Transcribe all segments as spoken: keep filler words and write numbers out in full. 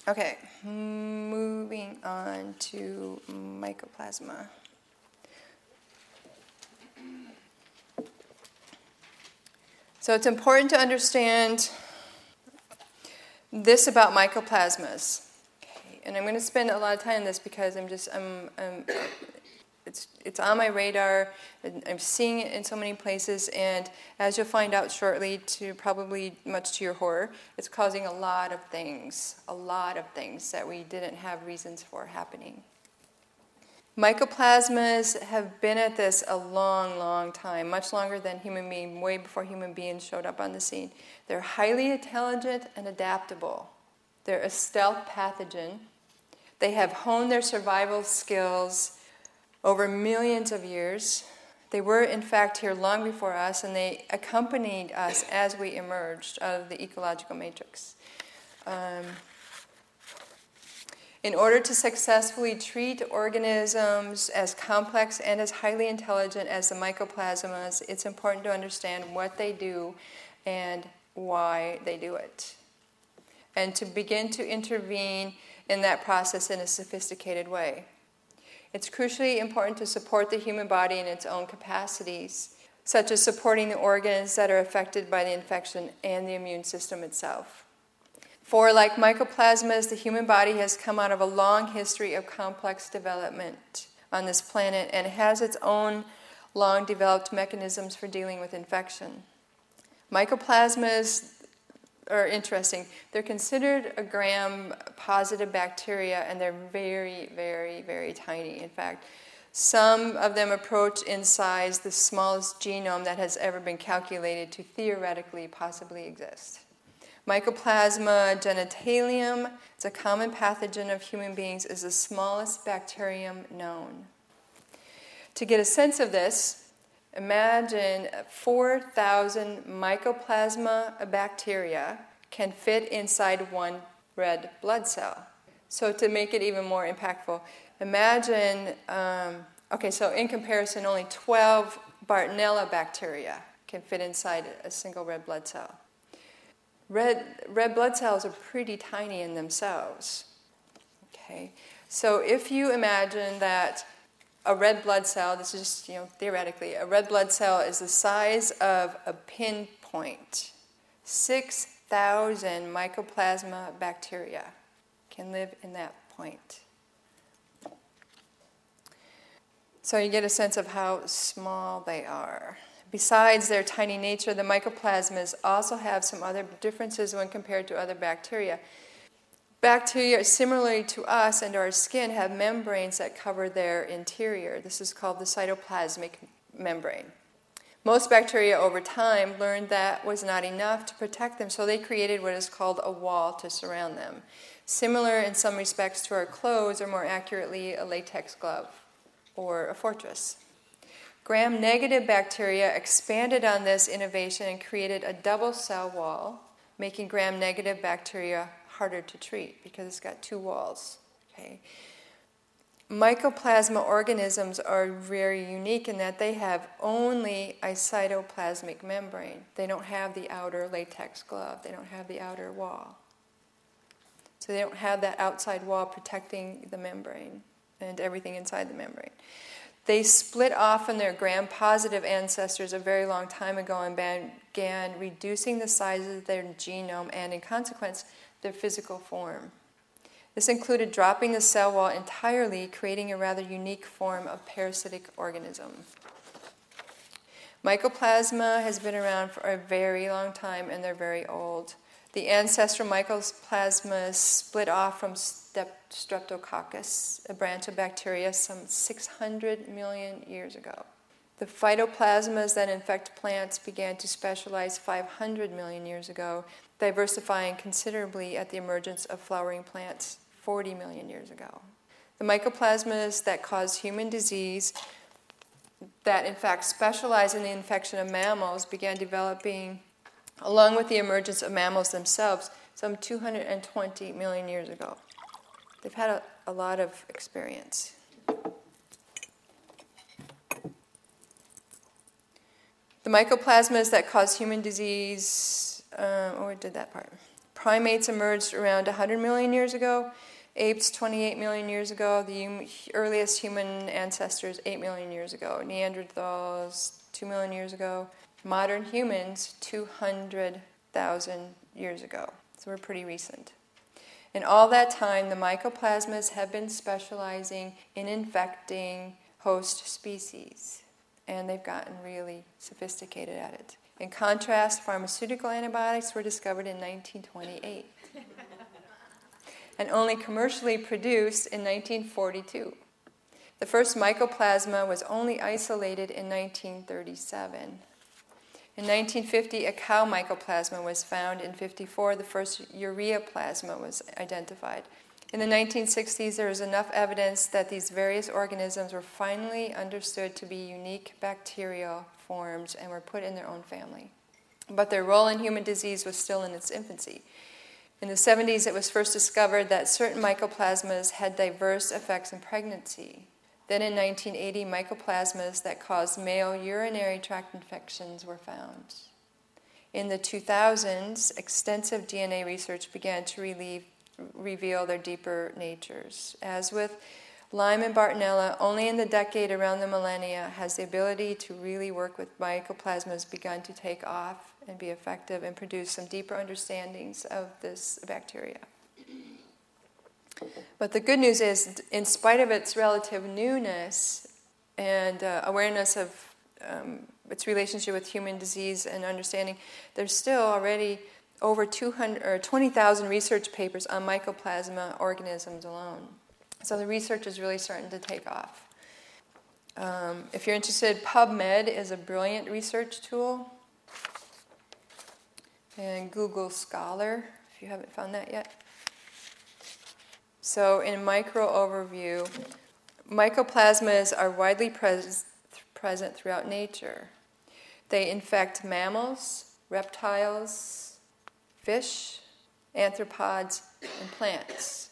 Okay, moving on to mycoplasma. So it's important to understand this about mycoplasmas. Okay, and I'm going to spend a lot of time on this because I'm just I'm, I'm it's it's on my radar. And I'm seeing it in so many places, and as you'll find out shortly, to probably much to your horror, it's causing a lot of things, a lot of things that we didn't have reasons for happening. Mycoplasmas have been at this a long, long time, much longer than human beings, way before human beings showed up on the scene. They're highly intelligent and adaptable. They're a stealth pathogen. They have honed their survival skills over millions of years. They were, in fact, here long before us, and they accompanied us as we emerged out of the ecological matrix. Um, In order to successfully treat organisms as complex and as highly intelligent as the mycoplasmas, it's important to understand what they do and why they do it, and to begin to intervene in that process in a sophisticated way. It's crucially important to support the human body in its own capacities, such as supporting the organs that are affected by the infection and the immune system itself. For, like mycoplasmas, the human body has come out of a long history of complex development on this planet and has its own long-developed mechanisms for dealing with infection. Mycoplasmas are interesting. They're considered a gram-positive bacteria, and they're very, very, very tiny. In fact, some of them approach in size the smallest genome that has ever been calculated to theoretically possibly exist. Mycoplasma genitalium, it's a common pathogen of human beings, is the smallest bacterium known. To get a sense of this, imagine four thousand mycoplasma bacteria can fit inside one red blood cell. So to make it even more impactful, imagine, um, okay, so in comparison, only twelve Bartonella bacteria can fit inside a single red blood cell. Red, red blood cells are pretty tiny in themselves. Okay, so if you imagine that a red blood cell, this is just, you know, theoretically, a red blood cell is the size of a pinpoint. six thousand mycoplasma bacteria can live in that point. So you get a sense of how small they are. Besides their tiny nature, the mycoplasmas also have some other differences when compared to other bacteria. Bacteria, similarly to us and our skin, have membranes that cover their interior. This is called the cytoplasmic membrane. Most bacteria over time learned that was not enough to protect them, so they created what is called a wall to surround them. Similar in some respects to our clothes, or more accurately, a latex glove or a fortress. Gram-negative bacteria expanded on this innovation and created a double cell wall, making gram-negative bacteria harder to treat because it's got two walls. Okay. Mycoplasma organisms are very unique in that they have only a cytoplasmic membrane. They don't have the outer latex glove. They don't have the outer wall. So they don't have that outside wall protecting the membrane and everything inside the membrane. They split off from their gram-positive ancestors a very long time ago and began reducing the size of their genome and, in consequence, their physical form. This included dropping the cell wall entirely, creating a rather unique form of parasitic organism. Mycoplasma has been around for a very long time, and they're very old. The ancestral mycoplasma split off from Streptococcus, a branch of bacteria, some six hundred million years ago. The phytoplasmas that infect plants began to specialize five hundred million years ago, diversifying considerably at the emergence of flowering plants forty million years ago. The mycoplasmas that cause human disease, that in fact specialize in the infection of mammals, began developing along with the emergence of mammals themselves some two hundred twenty million years ago. They've had a, a lot of experience. The mycoplasmas that cause human disease, uh, or did that part? Primates emerged around one hundred million years ago. Apes, twenty-eight million years ago. The hum- earliest human ancestors, eight million years ago. Neanderthals, two million years ago. Modern humans, two hundred thousand years ago. So we're pretty recent. In all that time, the mycoplasmas have been specializing in infecting host species, and they've gotten really sophisticated at it. In contrast, pharmaceutical antibiotics were discovered in nineteen twenty-eight and only commercially produced in nineteen forty-two. The first mycoplasma was only isolated in nineteen thirty-seven. In nineteen fifty, a cow mycoplasma was found. In fifty-four, the first ureaplasma was identified. In the nineteen sixties, there was enough evidence that these various organisms were finally understood to be unique bacterial forms and were put in their own family. But their role in human disease was still in its infancy. In the seventies, it was first discovered that certain mycoplasmas had diverse effects in pregnancy. Then in nineteen eighty, mycoplasmas that caused male urinary tract infections were found. In the two thousands, extensive D N A research began to relieve, reveal their deeper natures. As with Lyme and Bartonella, only in the decade around the millennia has the ability to really work with mycoplasmas begun to take off and be effective and produce some deeper understandings of this bacteria. But the good news is, in spite of its relative newness and uh, awareness of um, its relationship with human disease and understanding, there's still already over two hundred or twenty thousand research papers on mycoplasma organisms alone. So the research is really starting to take off. Um, if you're interested, PubMed is a brilliant research tool. And Google Scholar, if you haven't found that yet. So in micro overview, mycoplasmas are widely pres- present throughout nature. They infect mammals, reptiles, fish, arthropods, and plants.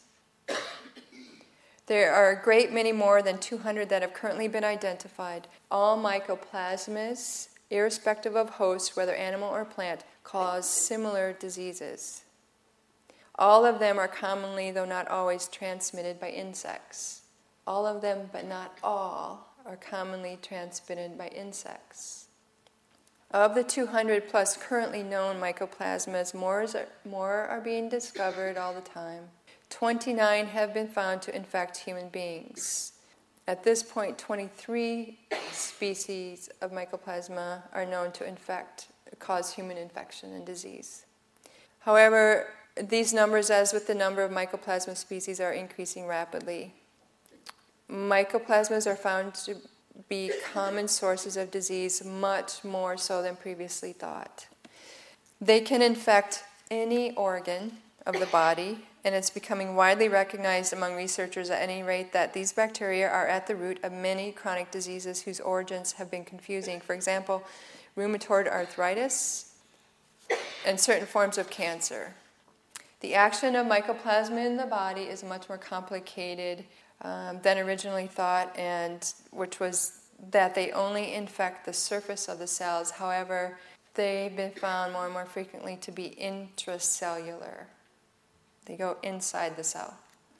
There are a great many more than two hundred that have currently been identified. All mycoplasmas, irrespective of host, whether animal or plant, cause similar diseases. All of them are commonly, though not always, transmitted by insects. All of them, but not all, are commonly transmitted by insects. Of the two hundred plus currently known mycoplasmas, more, is, more are being discovered all the time. twenty-nine have been found to infect human beings. At this point, twenty-three species of mycoplasma are known to infect, cause human infection and disease. However, these numbers, as with the number of mycoplasma species, are increasing rapidly. Mycoplasmas are found to be common sources of disease, much more so than previously thought. They can infect any organ of the body, and it's becoming widely recognized among researchers at any rate that these bacteria are at the root of many chronic diseases whose origins have been confusing. For example, rheumatoid arthritis and certain forms of cancer. The action of mycoplasma in the body is much more complicated um, than originally thought, and which was that they only infect the surface of the cells. However, they've been found more and more frequently to be intracellular. They go inside the cell.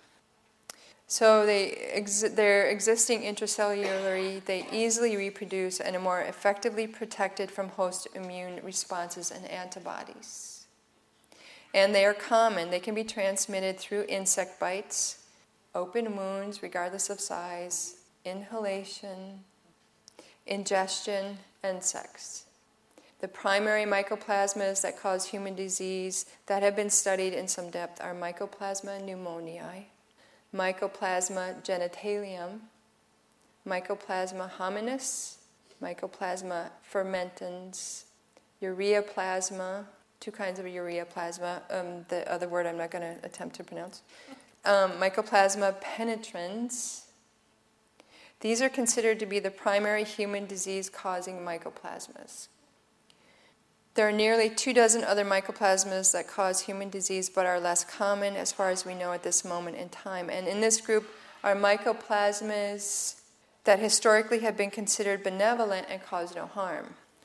So they ex- they're existing intracellularly, they easily reproduce and are more effectively protected from host immune responses and antibodies. And they are common. They can be transmitted through insect bites, open wounds regardless of size, inhalation, ingestion, and sex. The primary mycoplasmas that cause human disease that have been studied in some depth are Mycoplasma pneumoniae, Mycoplasma genitalium, Mycoplasma hominis, Mycoplasma fermentans, ureaplasma, two kinds of ureaplasma, um, the other word I'm not going to attempt to pronounce, um, Mycoplasma penetrans. These are considered to be the primary human disease-causing mycoplasmas. There are nearly two dozen other mycoplasmas that cause human disease but are less common as far as we know at this moment in time. And in this group are mycoplasmas that historically have been considered benevolent and cause no harm.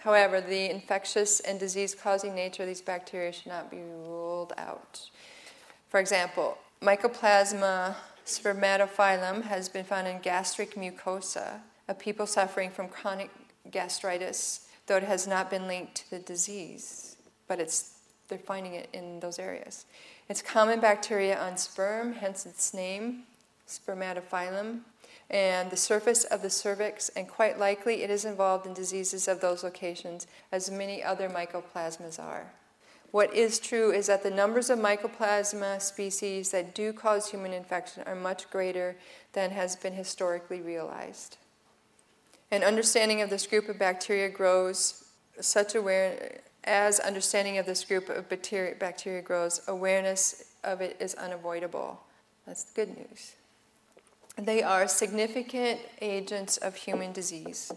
However, the infectious and disease-causing nature of these bacteria should not be ruled out. For example, Mycoplasma spermatophyllum has been found in gastric mucosa of people suffering from chronic gastritis, though it has not been linked to the disease, but it's they're finding it in those areas. It's common bacteria on sperm, hence its name, spermatophyllum, and the surface of the cervix, and quite likely it is involved in diseases of those locations, as many other mycoplasmas are. What is true is that the numbers of mycoplasma species that do cause human infection are much greater than has been historically realized. An understanding of this group of bacteria grows, such aware as understanding of this group of bacteria, bacteria grows, awareness of it is unavoidable. That's the good news. They are significant agents of human disease.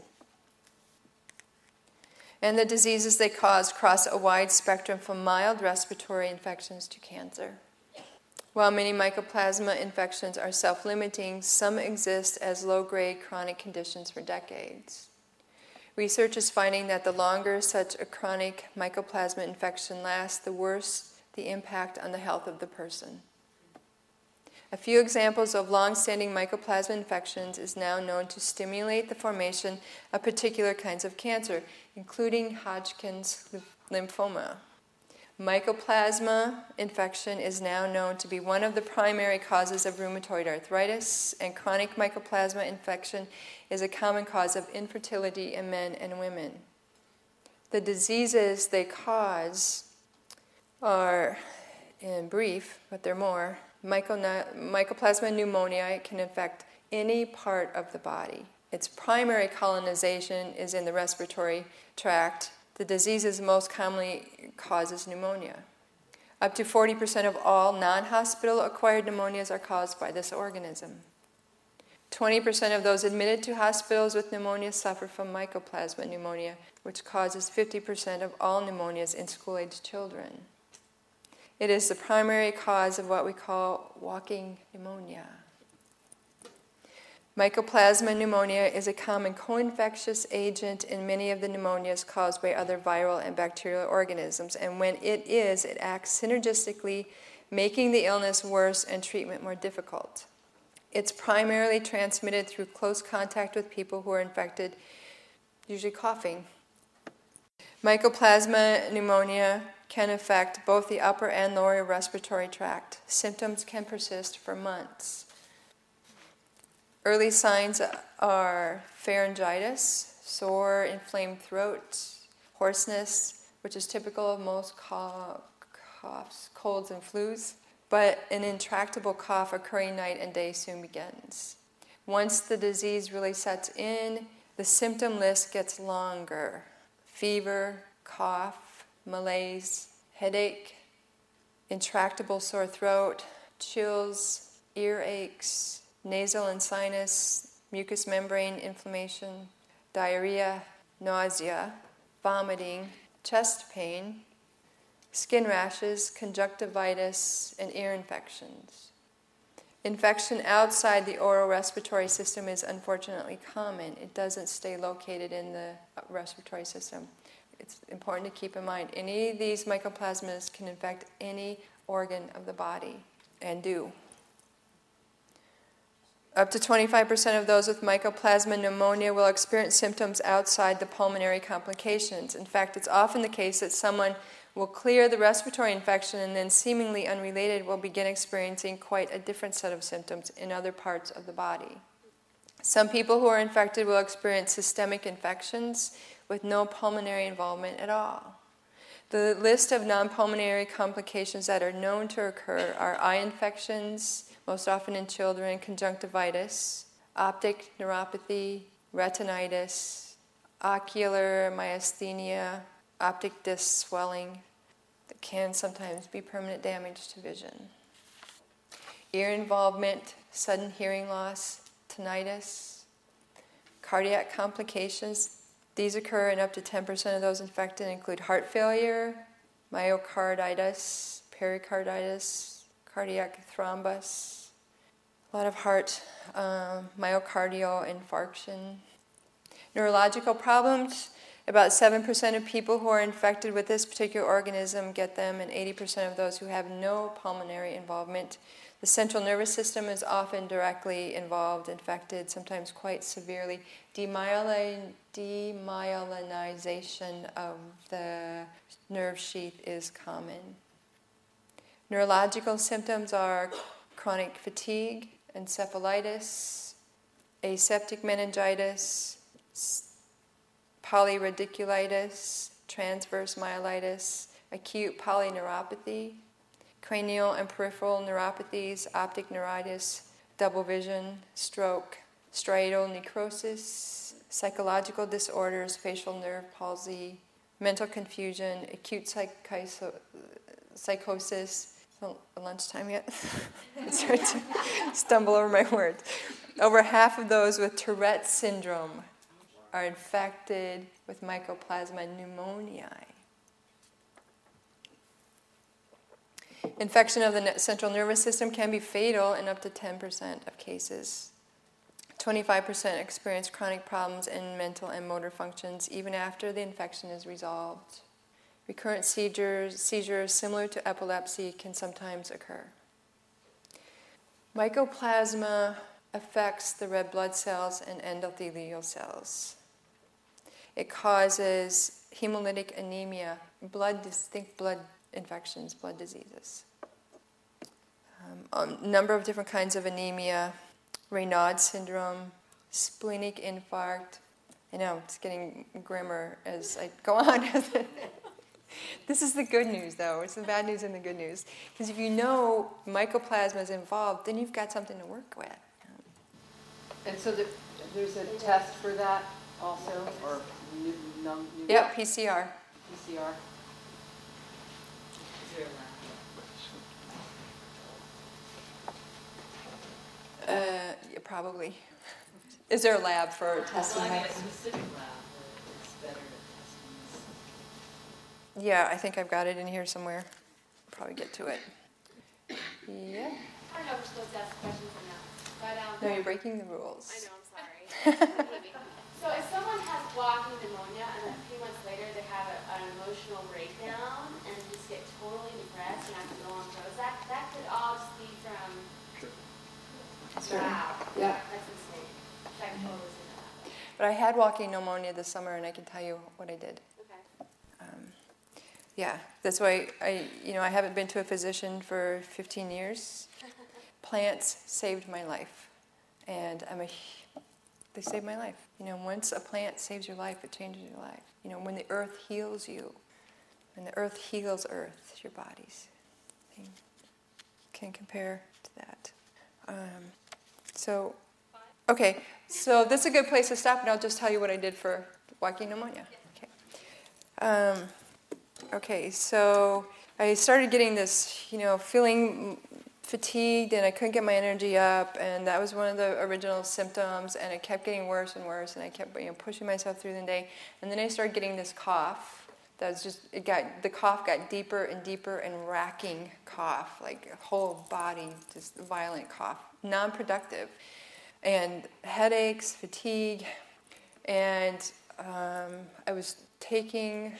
And the diseases they cause cross a wide spectrum from mild respiratory infections to cancer. While many mycoplasma infections are self-limiting, some exist as low-grade chronic conditions for decades. Research is finding that the longer such a chronic mycoplasma infection lasts, the worse the impact on the health of the person. A few examples of long-standing mycoplasma infections is now known to stimulate the formation of particular kinds of cancer, including Hodgkin's lymphoma. Mycoplasma infection is now known to be one of the primary causes of rheumatoid arthritis, and chronic mycoplasma infection is a common cause of infertility in men and women. The diseases they cause are, in brief, but they're more. Myco- mycoplasma pneumoniae can infect any part of the body. Its primary colonization is in the respiratory tract. The disease most commonly causes pneumonia. Up to forty percent of all non-hospital acquired pneumonias are caused by this organism. twenty percent of those admitted to hospitals with pneumonia suffer from mycoplasma pneumonia, which causes fifty percent of all pneumonias in school-aged children. It is the primary cause of what we call walking pneumonia. Mycoplasma pneumonia is a common co-infectious agent in many of the pneumonias caused by other viral and bacterial organisms, and when it is, it acts synergistically, making the illness worse and treatment more difficult. It's primarily transmitted through close contact with people who are infected, usually coughing. Mycoplasma pneumonia can affect both the upper and lower respiratory tract. Symptoms can persist for months. Early signs are pharyngitis, sore, inflamed throat, hoarseness, which is typical of most coughs, colds, and flus, but an intractable cough occurring night and day soon begins. Once the disease really sets in, the symptom list gets longer. Fever, cough, malaise, headache, intractable sore throat, chills, ear aches, nasal and sinus, mucous membrane inflammation, diarrhea, nausea, vomiting, chest pain, skin rashes, conjunctivitis, and ear infections. Infection outside the oral respiratory system is unfortunately common. It doesn't stay located in the respiratory system. It's important to keep in mind, any of these mycoplasmas can infect any organ of the body, and do. Up to twenty-five percent of those with mycoplasma pneumonia will experience symptoms outside the pulmonary complications. In fact, it's often the case that someone will clear the respiratory infection and then, seemingly unrelated, will begin experiencing quite a different set of symptoms in other parts of the body. Some people who are infected will experience systemic infections with no pulmonary involvement at all. The list of non-pulmonary complications that are known to occur are eye infections, most often in children, conjunctivitis, optic neuropathy, retinitis, ocular myasthenia, optic disc swelling that can sometimes be permanent damage to vision. Ear involvement, sudden hearing loss, tinnitus, cardiac complications. These occur in up to ten percent of those infected and include heart failure, myocarditis, pericarditis, cardiac thrombus, a lot of heart, um, myocardial infarction. Neurological problems About seven percent of people who are infected with this particular organism get them, and eighty percent of those who have no pulmonary involvement. The central nervous system is often directly involved, infected, sometimes quite severely. Demyelin- demyelinization of the nerve sheath is common. Neurological symptoms are chronic fatigue, encephalitis, aseptic meningitis, polyradiculitis, transverse myelitis, acute polyneuropathy, cranial and peripheral neuropathies, optic neuritis, double vision, stroke, striatal necrosis, psychological disorders, facial nerve palsy, mental confusion, acute psychiso- psychosis. Oh, lunchtime yet? It's hard to stumble over my words. Over half of those with Tourette's syndrome are infected with Mycoplasma pneumoniae. Infection of the central nervous system can be fatal in up to ten percent of cases. twenty-five percent experience chronic problems in mental and motor functions even after the infection is resolved. Recurrent seizures, seizures similar to epilepsy can sometimes occur. Mycoplasma affects the red blood cells and endothelial cells. It causes hemolytic anemia, blood, distinct blood infections, blood diseases. Um, a number of different kinds of anemia, Raynaud syndrome, splenic infarct. I know, it's getting grimmer as I go on. This is the good news, though. It's the bad news and the good news. Because if you know mycoplasma is involved, then you've got something to work with. And so the, there's a test for that also, or new, no, new Yep, P C R. P C R. Uh, yeah, probably. Is there a lab for testing? Well, I mean, a specific lab that's better at testing this. Yeah, I think I've got it in here somewhere. Probably get to it. Yeah. I don't know if we're supposed to ask questions or not, but um. No, you're breaking the rules. I know, I'm sorry. So if someone has walking pneumonia and then a few months later they have a, an emotional breakdown and just get totally depressed and have to go on Prozac, that could all just be from. Sure. Wow. Yeah. That's insane. I can totally see that. But I had walking pneumonia this summer, and I can tell you what I did. Okay. Um, yeah, that's why I, you know, I haven't been to a physician for fifteen years. Plants saved my life, and I'm a, they saved my life. You know, once a plant saves your life, it changes your life. You know, when the earth heals you, when the earth heals earth, your bodies, you can compare to that. Um, so, okay, so this is a good place to stop, and I'll just tell you what I did for walking pneumonia. Okay. Um, okay, so I started getting this, you know, feeling fatigued, and I couldn't get my energy up, and that was one of the original symptoms, and it kept getting worse and worse, and I kept, you know, pushing myself through the day, and then I started getting this cough. That was just, it got, the cough got deeper and deeper and racking cough, like a whole body, just violent cough, non-productive. And headaches, fatigue, and um, I was taking,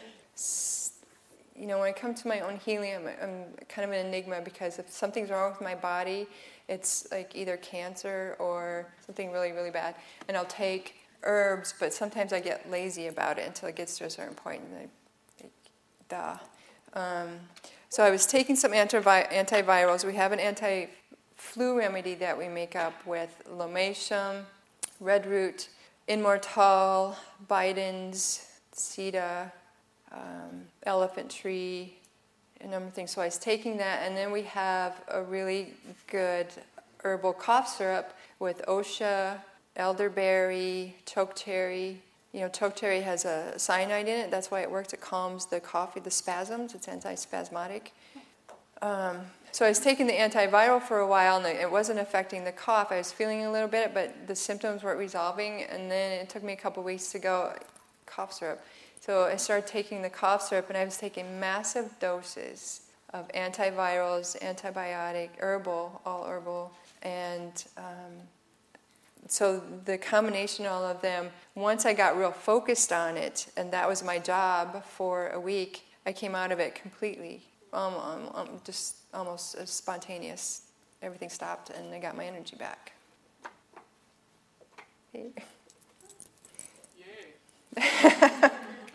you know, when I come to my own healing, I'm, I'm kind of an enigma because if something's wrong with my body, it's like either cancer or something really, really bad. And I'll take herbs, but sometimes I get lazy about it until it gets to a certain point, and I Duh. Um, so I was taking some antivi- antivirals. We have an anti-flu remedy that we make up with Lomatium, Redroot, Immortal, Bidens, Sida, um, Elephant Tree, a number of things. So I was taking that, and then we have a really good herbal cough syrup with Osha, elderberry, chokecherry. You know, chokecherry has a cyanide in it. That's why it works. It calms the cough, the spasms. It's antispasmodic. Um, so I was taking the antiviral for a while, and it wasn't affecting the cough. I was feeling a little bit, but the symptoms weren't resolving. And then it took me a couple weeks to go cough syrup. So I started taking the cough syrup, and I was taking massive doses of antivirals, antibiotic, herbal, all herbal, and um, so the combination of all of them, once I got real focused on it, and that was my job for a week, I came out of it completely, um, um, um, just almost uh, spontaneous. Everything stopped, and I got my energy back. Hey. Yeah.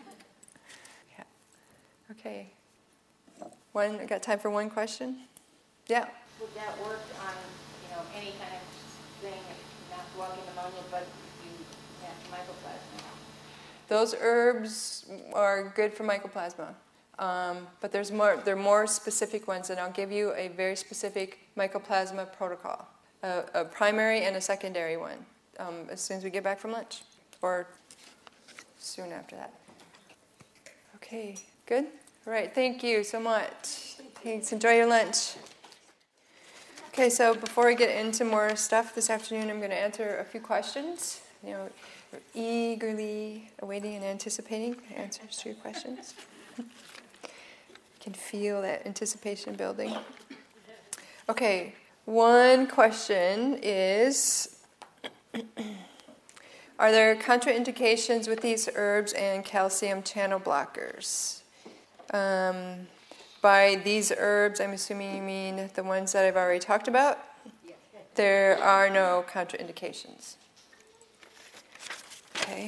Okay. One, I got time for one question? Yeah. Would that work on, you know, any kind of thing, not walking pneumonia, but you have mycoplasma? Those herbs are good for mycoplasma. Um, but there's more, there are more specific ones, and I'll give you a very specific mycoplasma protocol, a, a primary and a secondary one, um, as soon as we get back from lunch, or soon after that. Okay, good? All right, thank you so much. Thanks, enjoy your lunch. Okay, so before we get into more stuff this afternoon, I'm going to answer a few questions. You know, we're eagerly awaiting and anticipating answers to your questions. Can feel that anticipation building. Okay, one question is, are there contraindications with these herbs and calcium channel blockers? Um, by these herbs, I'm assuming you mean the ones that I've already talked about? There are no contraindications. Okay.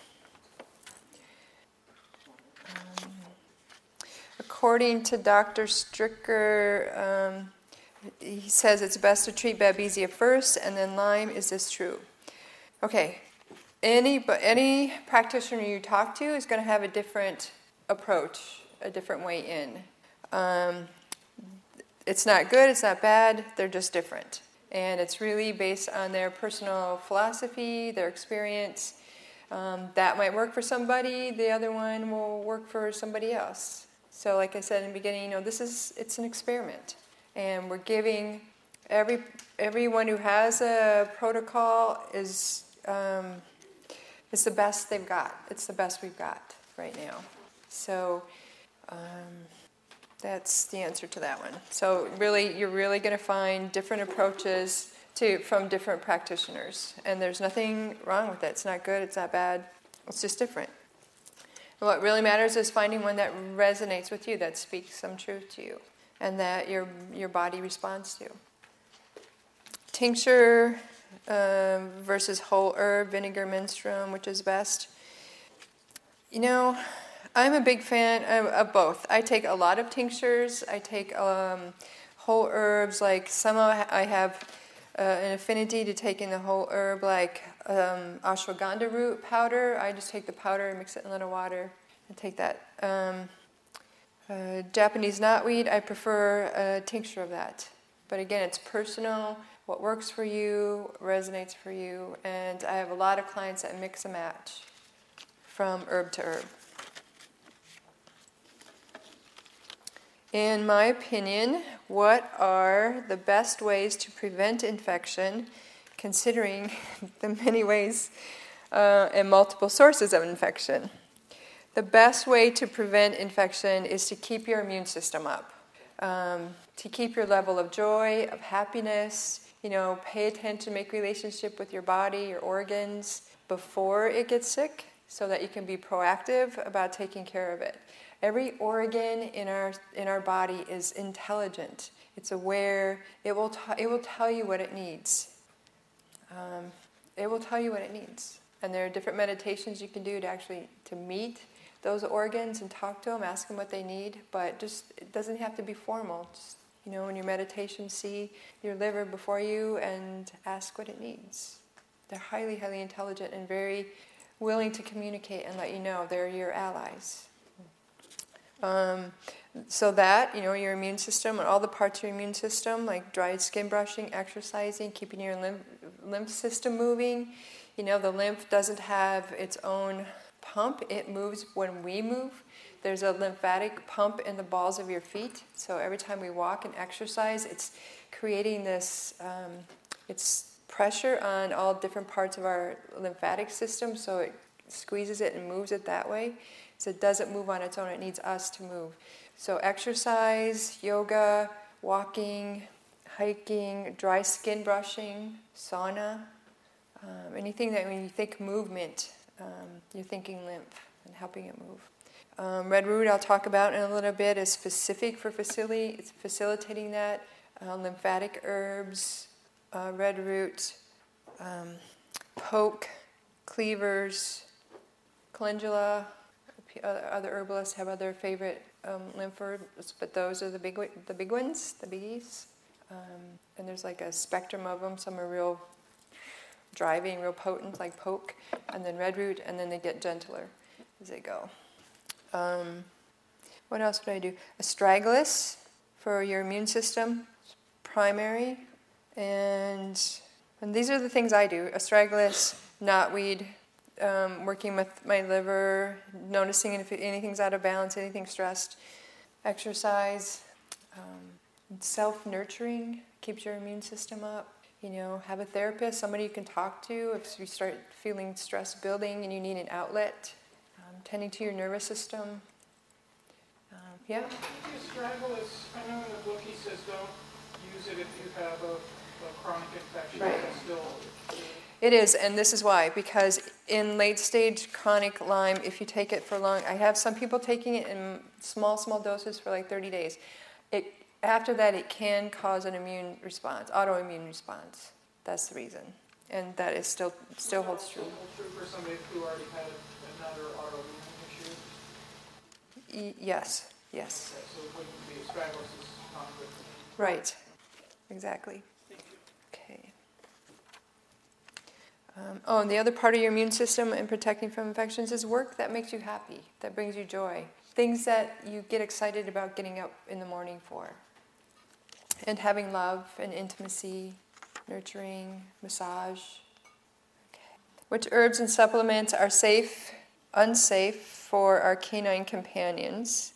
Um, According to Doctor Stricker, um, he says it's best to treat Babesia first and then Lyme. Is this true? Okay. Any but any practitioner you talk to is going to have a different approach, a different way in. Um, it's not good, it's not bad, they're just different. And it's really based on their personal philosophy, their experience. Um, that might work for somebody, the other one will work for somebody else. So like I said in the beginning, you know, this is, it's an experiment. And we're giving, every everyone who has a protocol is, um, is the best they've got. It's the best we've got right now. So um, that's the answer to that one. So really, you're really going to find different approaches to from different practitioners. And there's nothing wrong with it. It's not good, it's not bad. It's just different. And what really matters is finding one that resonates with you, that speaks some truth to you, and that your your body responds to. Tincture um, versus whole herb, vinegar, menstruum, which is best? You know, I'm a big fan of, of both. I take a lot of tinctures. I take um, whole herbs, like some of, I have uh, an affinity to taking the whole herb, like um, ashwagandha root powder. I just take the powder and mix it in a little water and take that. Um, uh, Japanese knotweed, I prefer a tincture of that. But again, it's personal, what works for you, resonates for you, and I have a lot of clients that mix and match from herb to herb. In my opinion, what are the best ways to prevent infection, considering the many ways uh, and multiple sources of infection? The best way to prevent infection is to keep your immune system up, um, to keep your level of joy, of happiness, you know, pay attention, make relationship with your body, your organs before it gets sick, so that you can be proactive about taking care of it. Every organ in our in our body is intelligent. It's aware. It will t- it will tell you what it needs. Um, it will tell you what it needs. And there are different meditations you can do to actually to meet those organs and talk to them, ask them what they need. But just it doesn't have to be formal. Just, you know, in your meditation, see your liver before you and ask what it needs. They're highly, highly intelligent and very willing to communicate and let you know. They're your allies. Um, so that, you know, your immune system and all the parts of your immune system, like dry skin brushing, exercising, keeping your lymph, lymph system moving. You know, the lymph doesn't have its own pump. It moves when we move. There's a lymphatic pump in the balls of your feet. So every time we walk and exercise, it's creating this, um, it's pressure on all different parts of our lymphatic system. So it squeezes it and moves it that way. So it doesn't move on its own, it needs us to move. So exercise, yoga, walking, hiking, dry skin brushing, sauna, Um, anything that when you think movement, um, you're thinking lymph and helping it move. Um, red root I'll talk about in a little bit is specific for facility. It's facilitating that. Uh, lymphatic herbs, uh, red root, um, poke, cleavers, calendula. Other, other herbalists have other favorite um, lymph herbs, but those are the big the big ones, the biggies. Um, and there's like a spectrum of them. Some are real driving, real potent, like poke, and then red root, and then they get gentler as they go. Um, what else would I do? Astragalus for your immune system, primary, and and these are the things I do: astragalus, knotweed, um, working with my liver, noticing if anything's out of balance, anything stressed, exercise, um, self-nurturing keeps your immune system up. You know, have a therapist, somebody you can talk to if you start feeling stress building and you need an outlet. Um, tending to your nervous system. Um, yeah? Astragalus, I know in the book he says don't use it if you have a, a chronic infection. Right. That's still, It is, and this is why. Because in late-stage chronic Lyme, if you take it for long, I have some people taking it in small, small doses for like thirty days. It After that, it can cause an immune response, autoimmune response. That's the reason. And that is still still holds true. true for somebody who already had another autoimmune issue. Y- yes, yes. Okay, so it wouldn't be astragalus is not good. Right. Exactly. Okay. Um, oh, and the other part of your immune system and protecting from infections is work that makes you happy, that brings you joy. Things that you get excited about getting up in the morning for. And having love and intimacy, nurturing, massage. Okay. Which herbs and supplements are safe, unsafe for our canine companions?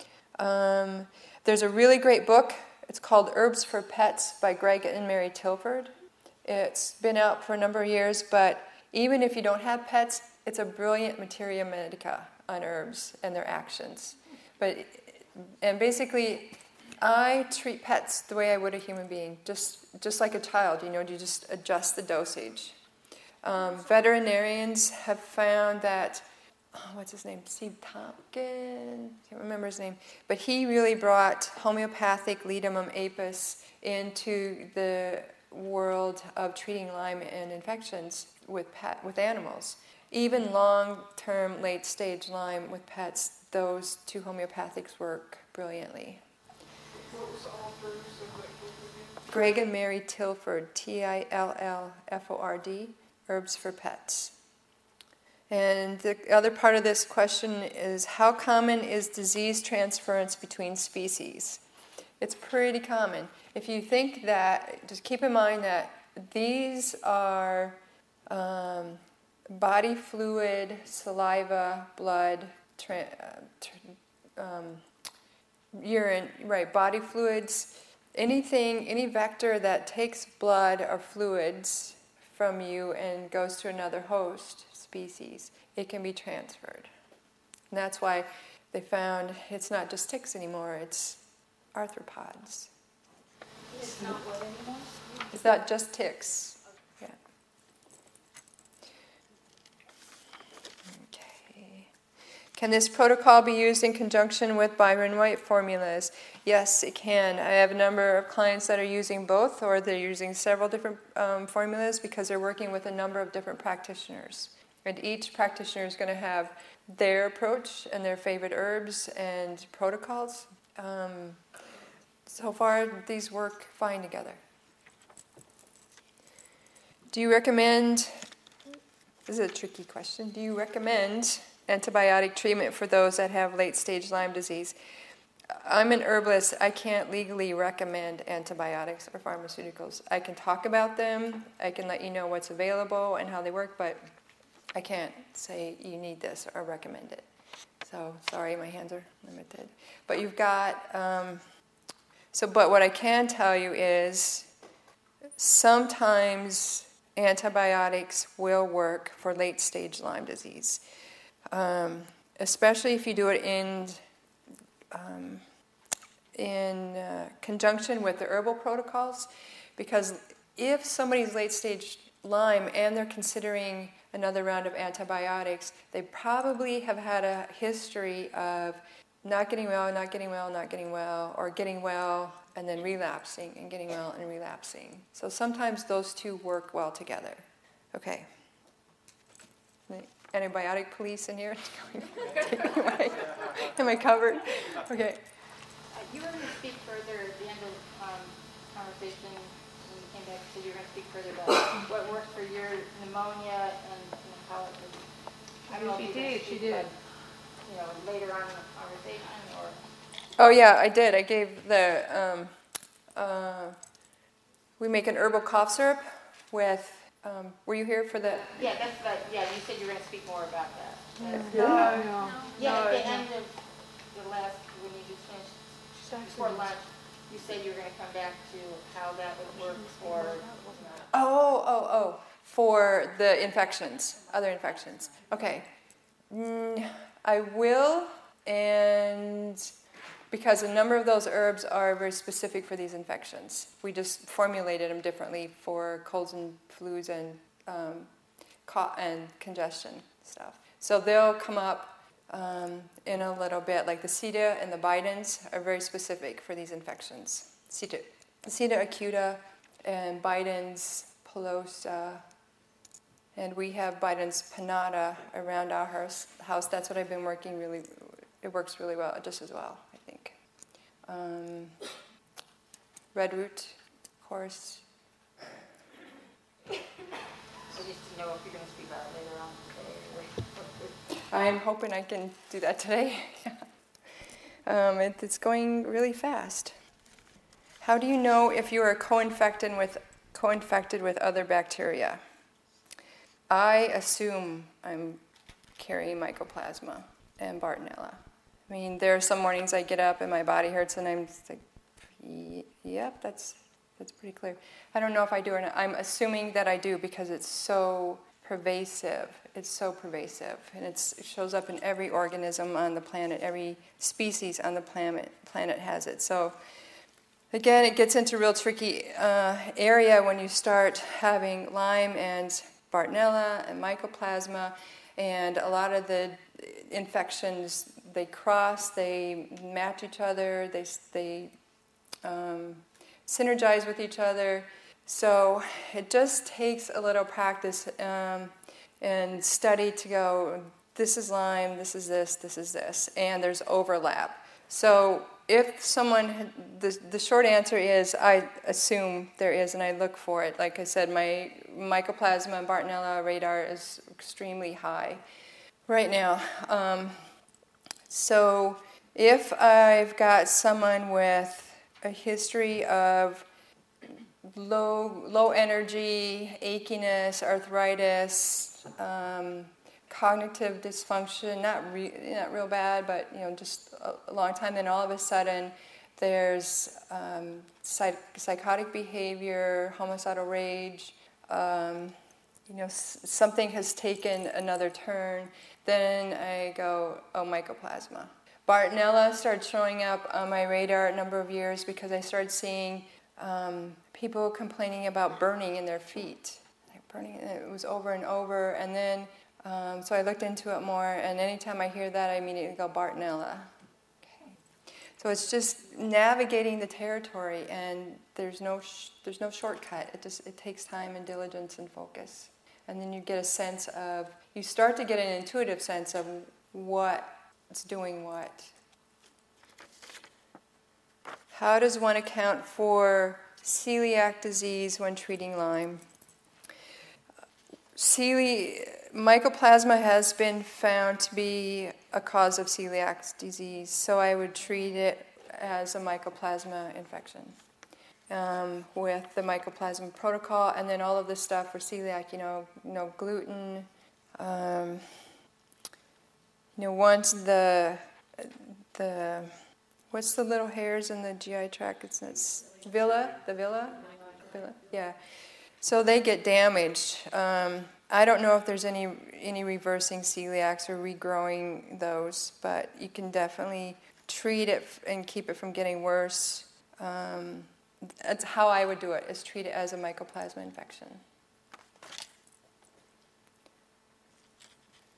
Um, there's a really great book. It's called Herbs for Pets by Greg and Mary Tilford. It's been out for a number of years, but even if you don't have pets, it's a brilliant materia medica on herbs and their actions. But and basically, I treat pets the way I would a human being, just just like a child. You know, you just adjust the dosage. Um, veterinarians have found that, oh, what's his name, Steve Tompkins? I can't remember his name, but he really brought homeopathic Ledum apis into the world of treating Lyme and infections with pet with animals. Even long-term, late-stage Lyme with pets, those two homeopathics work brilliantly. What was the authors of that book again? Greg and Mary Tilford, T I L L F O R D, Herbs for Pets. And the other part of this question is, how common is disease transference between species? It's pretty common. If you think that, just keep in mind that these are um, body fluid, saliva, blood, tra- uh, tra- um, urine, right, body fluids, anything, any vector that takes blood or fluids from you and goes to another host species, it can be transferred. And that's why they found it's not just ticks anymore, it's arthropods. It's not what anymore? It's not just ticks. Yeah. Okay. Can this protocol be used in conjunction with Byron White formulas? Yes, it can. I have a number of clients that are using both, or they're using several different um, formulas because they're working with a number of different practitioners. And each practitioner is going to have their approach and their favorite herbs and protocols. Um, so far, these work fine together. Do you recommend, this is a tricky question, do you recommend antibiotic treatment for those that have late-stage Lyme disease? I'm an herbalist. I can't legally recommend antibiotics or pharmaceuticals. I can talk about them. I can let you know what's available and how they work, but I can't say you need this or recommend it. So, sorry, my hands are limited. But you've got, um, so, but what I can tell you is sometimes antibiotics will work for late-stage Lyme disease, um, especially if you do it in um, in uh, conjunction with the herbal protocols, because if somebody's late-stage Lyme and they're considering another round of antibiotics, they probably have had a history of not getting well, not getting well, not getting well, or getting well and then relapsing and getting well and relapsing. So sometimes those two work well together. Okay. The antibiotic police in here? Take me away. Am I covered? Okay. Uh, You were going to speak further at the end of um, conversation when you came back, so you were going to speak further about what worked for your pneumonia and, and how it was. I don't know if She you're gonna did, she speak, did. but, you know, later on in the conversation, or Oh yeah, I did. I gave the, um, uh, we make an herbal cough syrup with, um, were you here for the? yeah, that's the, yeah. You said you were going to speak more about that. That's- No, no. Yeah, at No, the no. end of the last, when you just finished before lunch, you said you were going to come back to how that would work for. Oh, oh, oh, for the infections, other infections. Okay. Mm, I will, and because a number of those herbs are very specific for these infections. We just formulated them differently for colds and flus and um, cough and congestion stuff. So they'll come up um, in a little bit, like the Ceta and the Bidens are very specific for these infections. Ceta, Ceta acuta and Bidens pilosa, and we have Bidens pinnata around our house. house. That's what I've been working really, it works really well, just as well, I think. Um, red root, of course. So just to know if you're going to speak about it later on today. I'm hoping I can do that today. um, it, it's going really fast. How do you know if you are co-infected with co-infected with other bacteria? I assume I'm carrying Mycoplasma and Bartonella. I mean, there are some mornings I get up and my body hurts, and I'm just like, yep, that's that's pretty clear. I don't know if I do or not. I'm assuming that I do because it's so pervasive. It's so pervasive, and it's, it shows up in every organism on the planet. Every species on the planet planet has it. So again, it gets into a real tricky uh, area when you start having Lyme and Bartonella and Mycoplasma, and a lot of the infections, they cross, they match each other, they they um, synergize with each other. So it just takes a little practice um, and study to go, this is Lyme, this is this, this is this, and there's overlap. So if someone, the, the short answer is I assume there is, and I look for it. Like I said, my Mycoplasma and Bartonella radar is extremely high right now. Um, so if I've got someone with a history of low low energy, achiness, arthritis, um, cognitive dysfunction, not re- not real bad, but you know, just a, a long time. Then all of a sudden, there's um, psych- psychotic behavior, homicidal rage. Um, you know, s- something has taken another turn. Then I go, oh, Mycoplasma. Bartonella started showing up on my radar a number of years because I started seeing um, people complaining about burning in their feet. Like burning, and it was over and over. And then, um, so I looked into it more, and anytime I hear that, I immediately go Bartonella. Okay. So it's just navigating the territory, and there's no sh- there's no shortcut. It just it takes time and diligence and focus, and then you get a sense of you start to get an intuitive sense of what's doing what. How does one account for celiac disease when treating Lyme? Celi- Mycoplasma has been found to be a cause of celiac disease, so I would treat it as a Mycoplasma infection um, with the Mycoplasma protocol, and then all of this stuff for celiac, you know, no gluten. Um, you know, once the the what's the little hairs in the G I tract? It's, it's villi, the villi, villi, yeah. So they get damaged. Um, I don't know if there's any any reversing celiacs or regrowing those, but you can definitely treat it and keep it from getting worse. Um, that's how I would do it: is treat it as a Mycoplasma infection.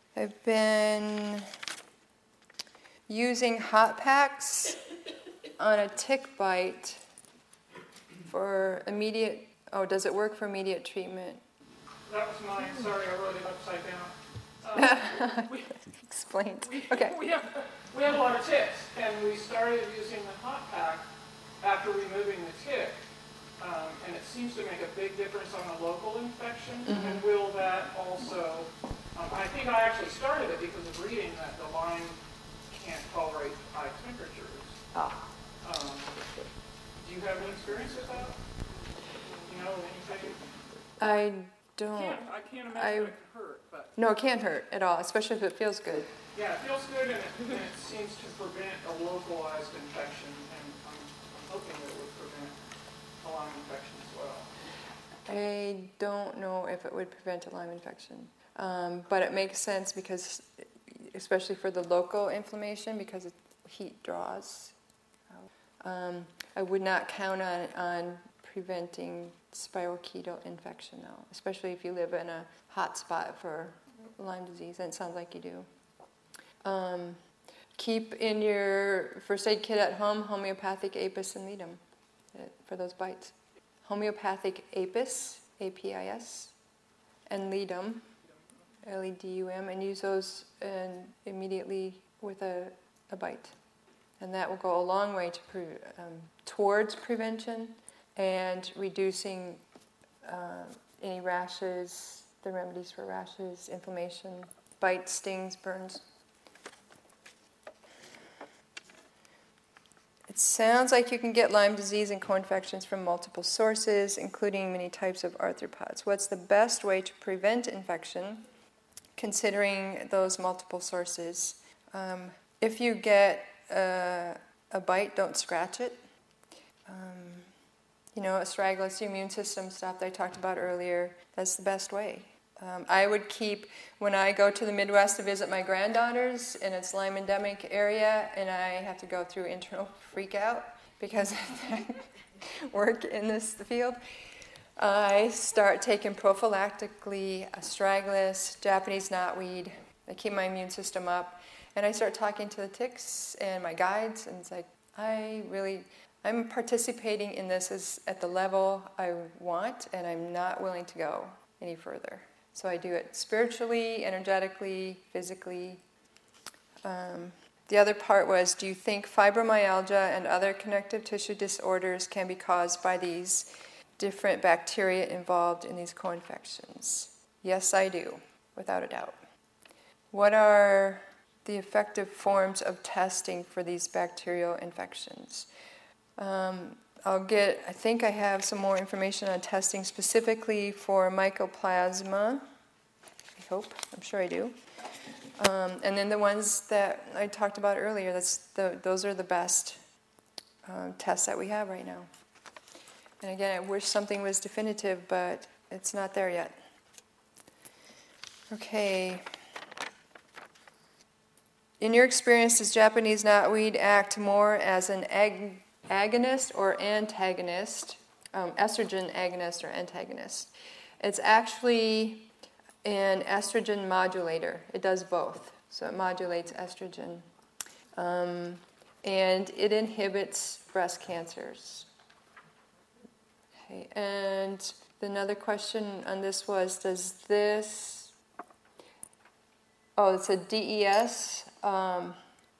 I've been using hot packs on a tick bite for immediate, oh, does it work for immediate treatment? That was mine, sorry, I wrote it upside down. Uh, we- Explained. We- Okay. We have, we have a lot of ticks, and we started using the hot pack after removing the tick. Um, and it seems to make a big difference on a local infection. Mm-hmm. And will that also, um, I think I actually started it because of reading that the Lyme can't tolerate high temperatures. Ah. Um, do you have any experience with that? You know, anything? I I don't. can't, I can't imagine I- it could hurt, but No, it can't hurt at all, especially if it feels good. yeah, it feels good, and it, and it seems to prevent a localized infection, and I'm, I'm hoping that it would prevent a Lyme infection as well. I don't know if it would prevent a Lyme infection, um, but it makes sense because, especially for the local inflammation, because it, heat draws. Um, I would not count on, on preventing spirochetal infection, though, especially if you live in a hot spot for Lyme disease, and it sounds like you do. Um, keep in your first aid kit at home homeopathic Apis and Ledum uh, for those bites. Homeopathic Apis, A P I S, and Ledum, L E D U M, and use those and immediately with a, a bite. And that will go a long way to pre- um, towards prevention and reducing uh, any rashes, the remedies for rashes, inflammation, bites, stings, burns. It sounds like you can get Lyme disease and co-infections from multiple sources, including many types of arthropods. What's the best way to prevent infection, considering those multiple sources? Um, if you get uh, a bite, don't scratch it. Um, you know, astragalus, immune system stuff that I talked about earlier, that's the best way. Um, I would keep, when I go to the Midwest to visit my granddaughters in its Lyme endemic area, and I have to go through internal freak out because I work in this field, I start taking prophylactically astragalus, Japanese knotweed. I keep my immune system up, and I start talking to the ticks and my guides, and it's like, I really, I'm participating in this as, at the level I want, and I'm not willing to go any further. So I do it spiritually, energetically, physically. Um, the other part was, do you think fibromyalgia and other connective tissue disorders can be caused by these different bacteria involved in these co-infections? Yes, I do, without a doubt. What are the effective forms of testing for these bacterial infections? Um, I'll get, I think I have some more information on testing specifically for mycoplasma. I hope, I'm sure I do. Um, and then the ones that I talked about earlier, that's the, those are the best uh, tests that we have right now. And again, I wish something was definitive, but it's not there yet. Okay. In your experience, does Japanese knotweed act more as an ag- agonist or antagonist, um, estrogen agonist or antagonist? It's actually an estrogen modulator. It does both. So it modulates estrogen. Um, and it inhibits breast cancers. Okay, and another question on this was, does this, oh, it's a D E S, um,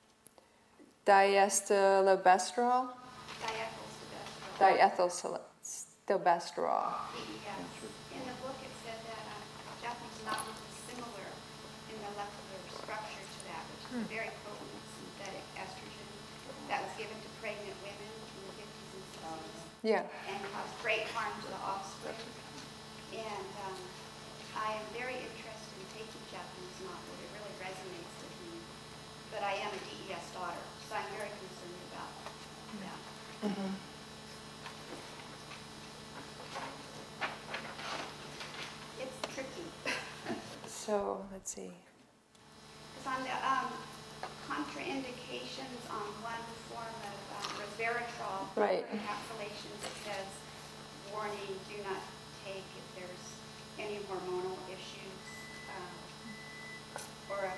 diethylstilbestrol? Diethylstilbestrol. Diethylstilbestrol. Yes. In the book, it said that um, Japanese knotweed was similar in molecular structure to that, which is a very potent synthetic estrogen that was given to pregnant women in the fifties and sixties Yeah. and caused great harm to the offspring. And um, I am very interested in taking Japanese knotweed. It really resonates with me. But I am a D E S daughter, so I'm very concerned about that. Mm-hmm. It's tricky. So, let's see. Because on the um, contraindications on one form of um, resveratrol Right. encapsulations, it says, warning, do not take if there's any hormonal issues um, or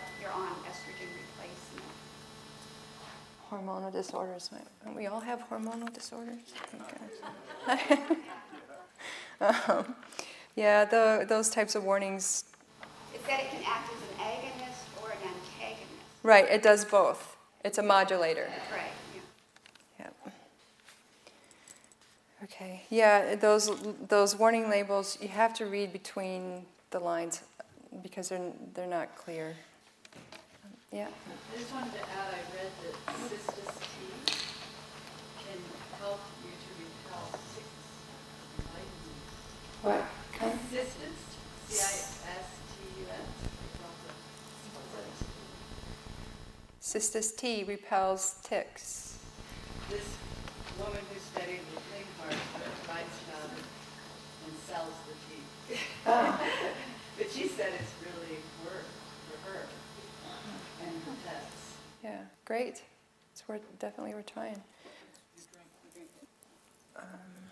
disorders. Don't we all have hormonal disorders? Okay. um, yeah, the, those types of warnings. It said it can act as an agonist or an antagonist. Right, it does both. It's a modulator. That's right. Yeah. Yep. Okay. Yeah, those those warning labels, you have to read between the lines because they're they're not clear. Yeah. I just wanted to add, I read that Cistus tea can help you to repel ticks. What kind? Cistus, C I S T U S. Cistus tea repels ticks. This woman who studied the pig heart writes about it and sells the tea. But she said it's really worked for her and her pets. Yeah, great. It's worth definitely worth trying. Um,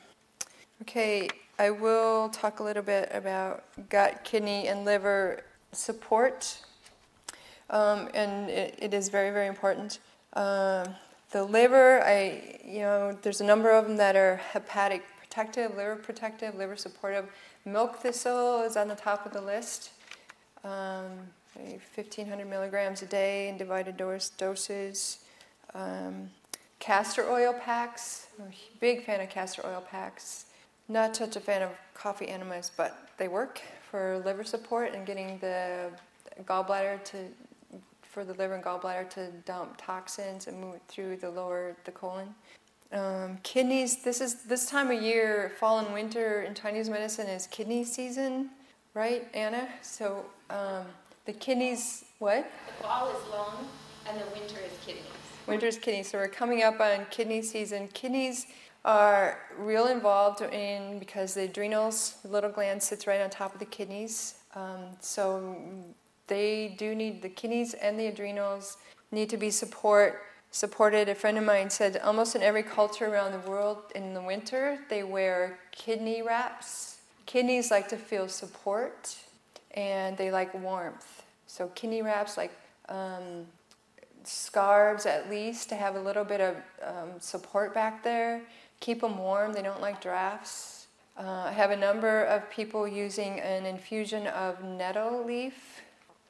okay, I will talk a little bit about gut, kidney, and liver support. Um, and it, it is very, very important. Um, the liver, I, you know, there's a number of them that are hepatic protective, liver protective, liver supportive. Milk thistle is on the top of the list. Um, fifteen hundred milligrams a day in divided dose, doses. Um, castor oil packs. I'm a big fan of castor oil packs. Not such a fan of coffee enemas, but they work for liver support and getting the gallbladder to for the liver and gallbladder to dump toxins and move through the lower, the colon. Um, kidneys, this is this time of year, fall and winter in Chinese medicine is kidney season, right, Anna? So um, the kidneys, what? The fall is lung and the winter is kidneys. Winter is kidneys, so we're coming up on kidney season. Kidneys are real involved in, because the adrenals, the little gland sits right on top of the kidneys. Um, so they do need, the kidneys and the adrenals need to be support supported. A friend of mine said almost in every culture around the world in the winter, they wear kidney wraps. Kidneys like to feel support and they like warmth. So kidney wraps, like um, scarves at least, to have a little bit of um, support back there. Keep them warm, they don't like drafts. Uh, I have a number of people using an infusion of nettle leaf,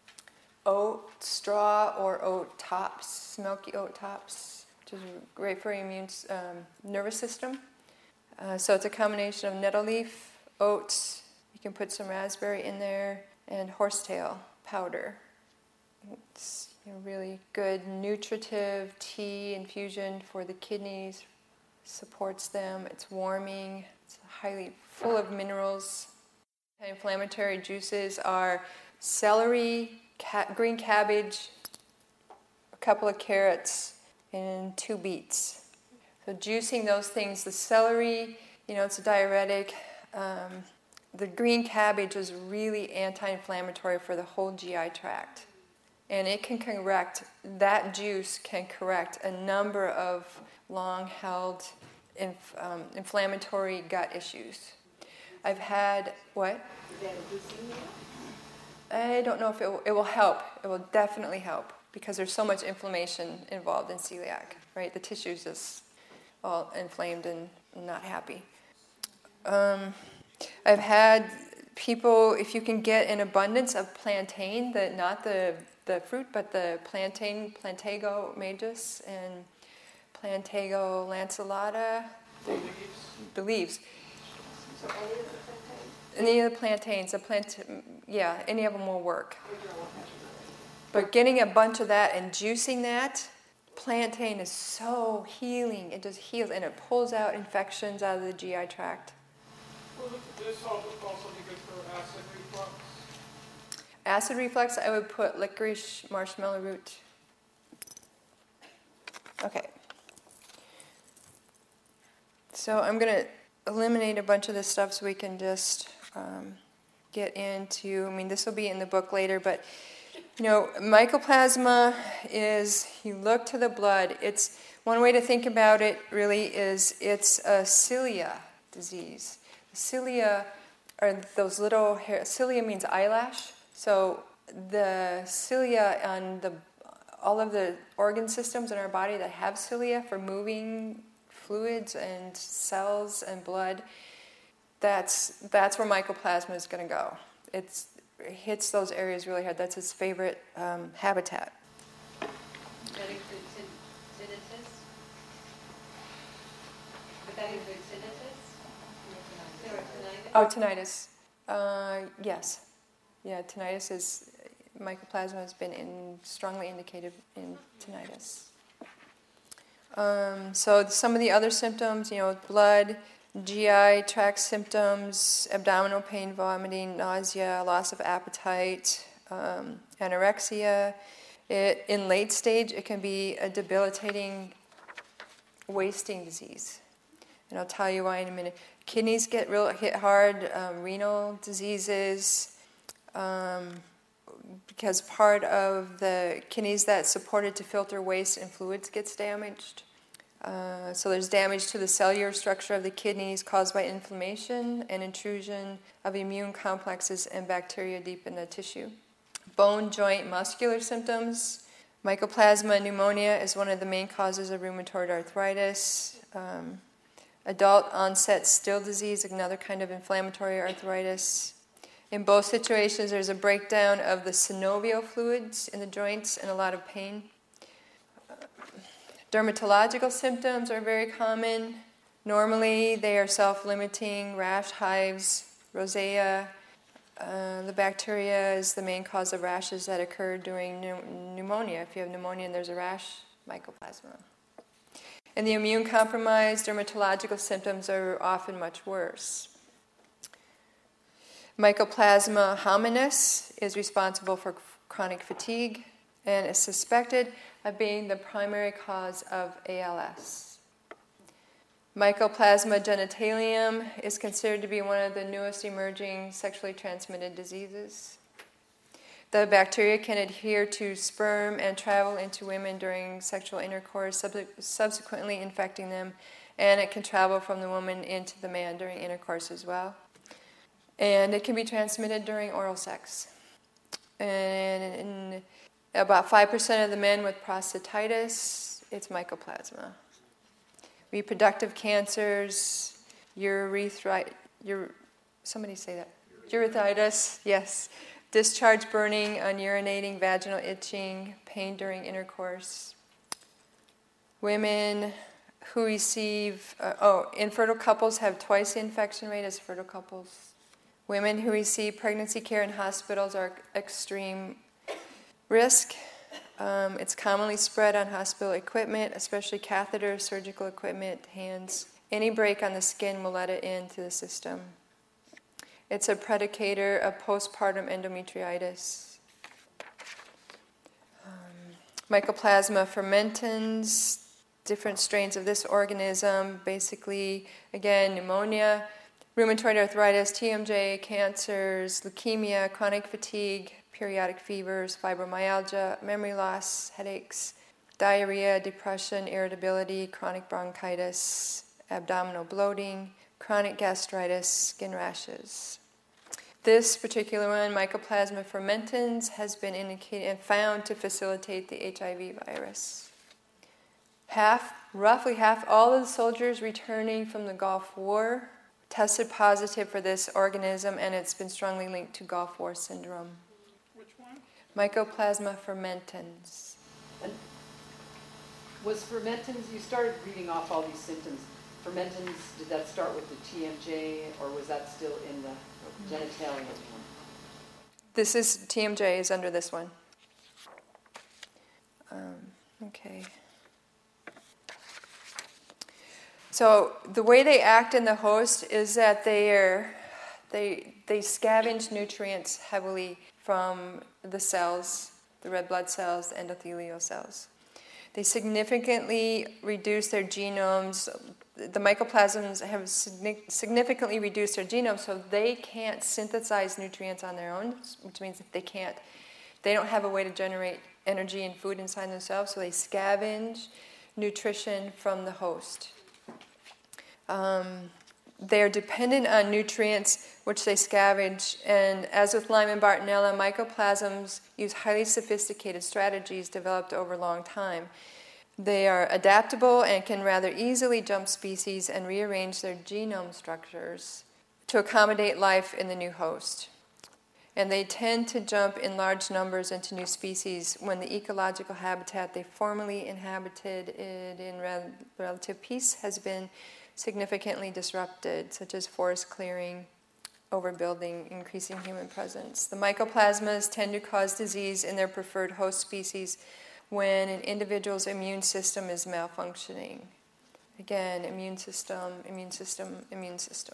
oat straw or oat tops, milky oat tops, which is great for your immune um, nervous system. Uh, so it's a combination of nettle leaf, oats, you can put some raspberry in there, and horsetail powder. It's a really good nutritive tea infusion for the kidneys, supports them, it's warming, it's highly full of minerals. Inflammatory juices are celery, Ca- green cabbage, a couple of carrots, and two beets. So juicing those things, the celery, you know, it's a diuretic. Um, the green cabbage is really anti-inflammatory for the whole G I tract. And it can correct, that juice can correct a number of long-held inf- um, inflammatory gut issues. I've had, what? I don't know if it will, it will help. It will definitely help because there's so much inflammation involved in celiac, right? The tissue's just all inflamed and not happy. Um, I've had people, if you can get an abundance of plantain, the, not the, the fruit, but the plantain, Plantago majus and Plantago lanceolata, the, the leaves. Any of the plantains, the plant, yeah, any of them will work. But getting a bunch of that and juicing that, plantain is so healing. It just heals and it pulls out infections out of the G I tract. Will this also be good for acid reflux? Acid reflux, I would put licorice marshmallow root. Okay. So I'm going to eliminate a bunch of this stuff so we can just um, get into, I mean, this will be in the book later, but, you know, mycoplasma is, you look to the blood, it's, one way to think about it really is it's a cilia disease. Cilia are those little hair, cilia means eyelash, so the cilia on the all of the organ systems in our body that have cilia for moving fluids and cells and blood, that's that's where mycoplasma is going to go. It's, it hits those areas really hard. That's its favorite um, habitat. That includes tin- tinnitus? Would that include tinnitus? Or tinnitus? Oh, tinnitus. Uh, yes. Yeah, tinnitus is, mycoplasma has been in, strongly indicated in tinnitus. Um, so some of the other symptoms, you know, blood, G I tract symptoms, abdominal pain, vomiting, nausea, loss of appetite, um, anorexia. It, in late stage, it can be a debilitating wasting disease. And I'll tell you why in a minute. Kidneys get real hit hard, um, renal diseases, um, because part of the kidneys that's supported to filter waste and fluids gets damaged. Uh, so there's damage to the cellular structure of the kidneys caused by inflammation and intrusion of immune complexes and bacteria deep in the tissue. Bone, joint, muscular symptoms. Mycoplasma pneumonia is one of the main causes of rheumatoid arthritis. Um, adult onset Still disease, another kind of inflammatory arthritis. In both situations, there's a breakdown of the synovial fluids in the joints and a lot of pain. Dermatological symptoms are very common. Normally, they are self-limiting, rash, hives, rosacea. Uh, the bacteria is the main cause of rashes that occur during pneumonia. If you have pneumonia and there's a rash, mycoplasma. In the immune-compromised, dermatological symptoms are often much worse. Mycoplasma hominis is responsible for chronic fatigue and is suspected of being the primary cause of A L S. Mycoplasma genitalium is considered to be one of the newest emerging sexually transmitted diseases. The bacteria can adhere to sperm and travel into women during sexual intercourse, subsequently infecting them, and it can travel from the woman into the man during intercourse as well. And it can be transmitted during oral sex. And in about five percent of the men with prostatitis, it's mycoplasma. Reproductive cancers, urethritis, ure, somebody say that. Urethritis, yes. Discharge burning, unurinating, vaginal itching, pain during intercourse. Women who receive, uh, oh, infertile couples have twice the infection rate as fertile couples. Women who receive pregnancy care in hospitals are extreme risk. Um, it's commonly spread on hospital equipment, especially catheters, surgical equipment, hands. Any break on the skin will let it into the system. It's a predicator of postpartum endometritis. Um, Mycoplasma fermentans, different strains of this organism, basically, again, pneumonia, rheumatoid arthritis, T M J, cancers, leukemia, chronic fatigue, periodic fevers, fibromyalgia, memory loss, headaches, diarrhea, depression, irritability, chronic bronchitis, abdominal bloating, chronic gastritis, skin rashes. This particular one, Mycoplasma fermentans, has been indicated and found to facilitate the H I V virus. Half, roughly half, all of the soldiers returning from the Gulf War tested positive for this organism, and it's been strongly linked to Gulf War syndrome. Which one? Mycoplasma fermentans. And was fermentans, you started reading off all these symptoms. Fermentans, did that start with the T M J, or was that still in the genitalia one? This is, T M J is under this one. Um, okay. So the way they act in the host is that they are, they they scavenge nutrients heavily from the cells, the red blood cells, the endothelial cells. They significantly reduce their genomes. The mycoplasms have significantly reduced their genomes, so they can't synthesize nutrients on their own, which means that they can't, they don't have a way to generate energy and food inside themselves, so they scavenge nutrition from the host. Um, They are dependent on nutrients which they scavenge, and as with Lyme and Bartonella, mycoplasms use highly sophisticated strategies developed over a long time. They are adaptable and can rather easily jump species and rearrange their genome structures to accommodate life in the new host. And they tend to jump in large numbers into new species when the ecological habitat they formerly inhabited in rel- relative peace has been significantly disrupted, such as forest clearing, overbuilding, increasing human presence. The mycoplasmas tend to cause disease in their preferred host species when an individual's immune system is malfunctioning. Again, immune system, immune system, immune system.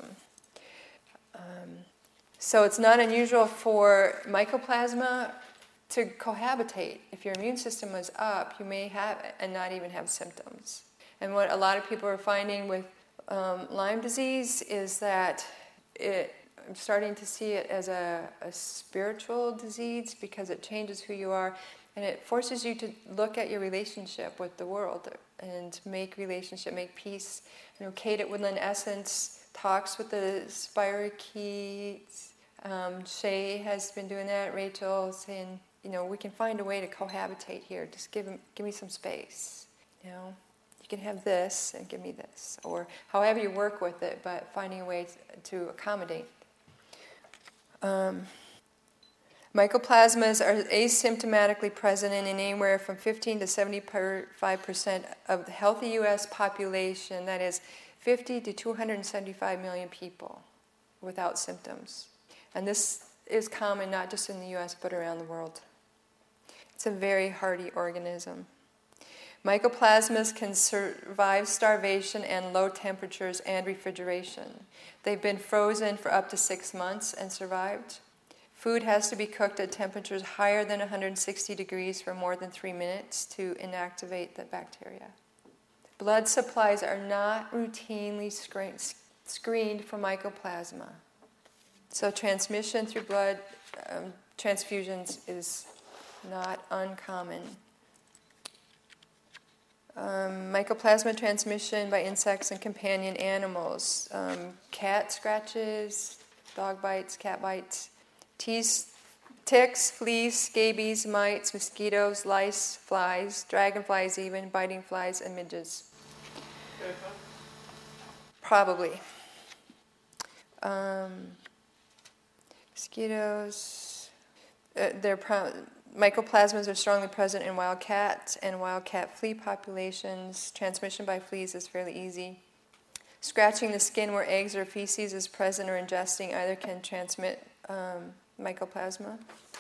Um, so it's not unusual for mycoplasma to cohabitate. If your immune system is up, you may have it and not even have symptoms. And what a lot of people are finding with um, Lyme disease is that it, I'm starting to see it as a, a spiritual disease because it changes who you are. And it forces you to look at your relationship with the world and make relationship, make peace. You know, Kate at Woodland Essence talks with the spirochetes. Um, Shay has been doing that. Rachel saying, you know, we can find a way to cohabitate here. Just give him, give me some space. You know, you can have this and give me this, or however you work with it, but finding a way to accommodate. Um, Mycoplasmas are asymptomatically present in anywhere from fifteen to seventy-five percent of the healthy U S population, that is fifty to two hundred seventy-five million people without symptoms. And this is common not just in the U S but around the world. It's a very hardy organism. Mycoplasmas can survive starvation and low temperatures and refrigeration. They've been frozen for up to six months and survived. Food has to be cooked at temperatures higher than one hundred sixty degrees for more than three minutes to inactivate the bacteria. Blood supplies are not routinely screen- screened for mycoplasma. So transmission through blood um, transfusions is not uncommon. Um, mycoplasma transmission by insects and companion animals. Um, cat scratches, dog bites, cat bites. Teas, ticks, fleas, scabies, mites, mosquitoes, lice, flies, dragonflies even, biting flies, and midges. Probably. Um, mosquitoes, uh, they're pro- mycoplasmas are strongly present in wild cat and wild cat flea populations. Transmission by fleas is fairly easy. Scratching the skin where eggs or feces is present or ingesting either can transmit um, mycoplasma.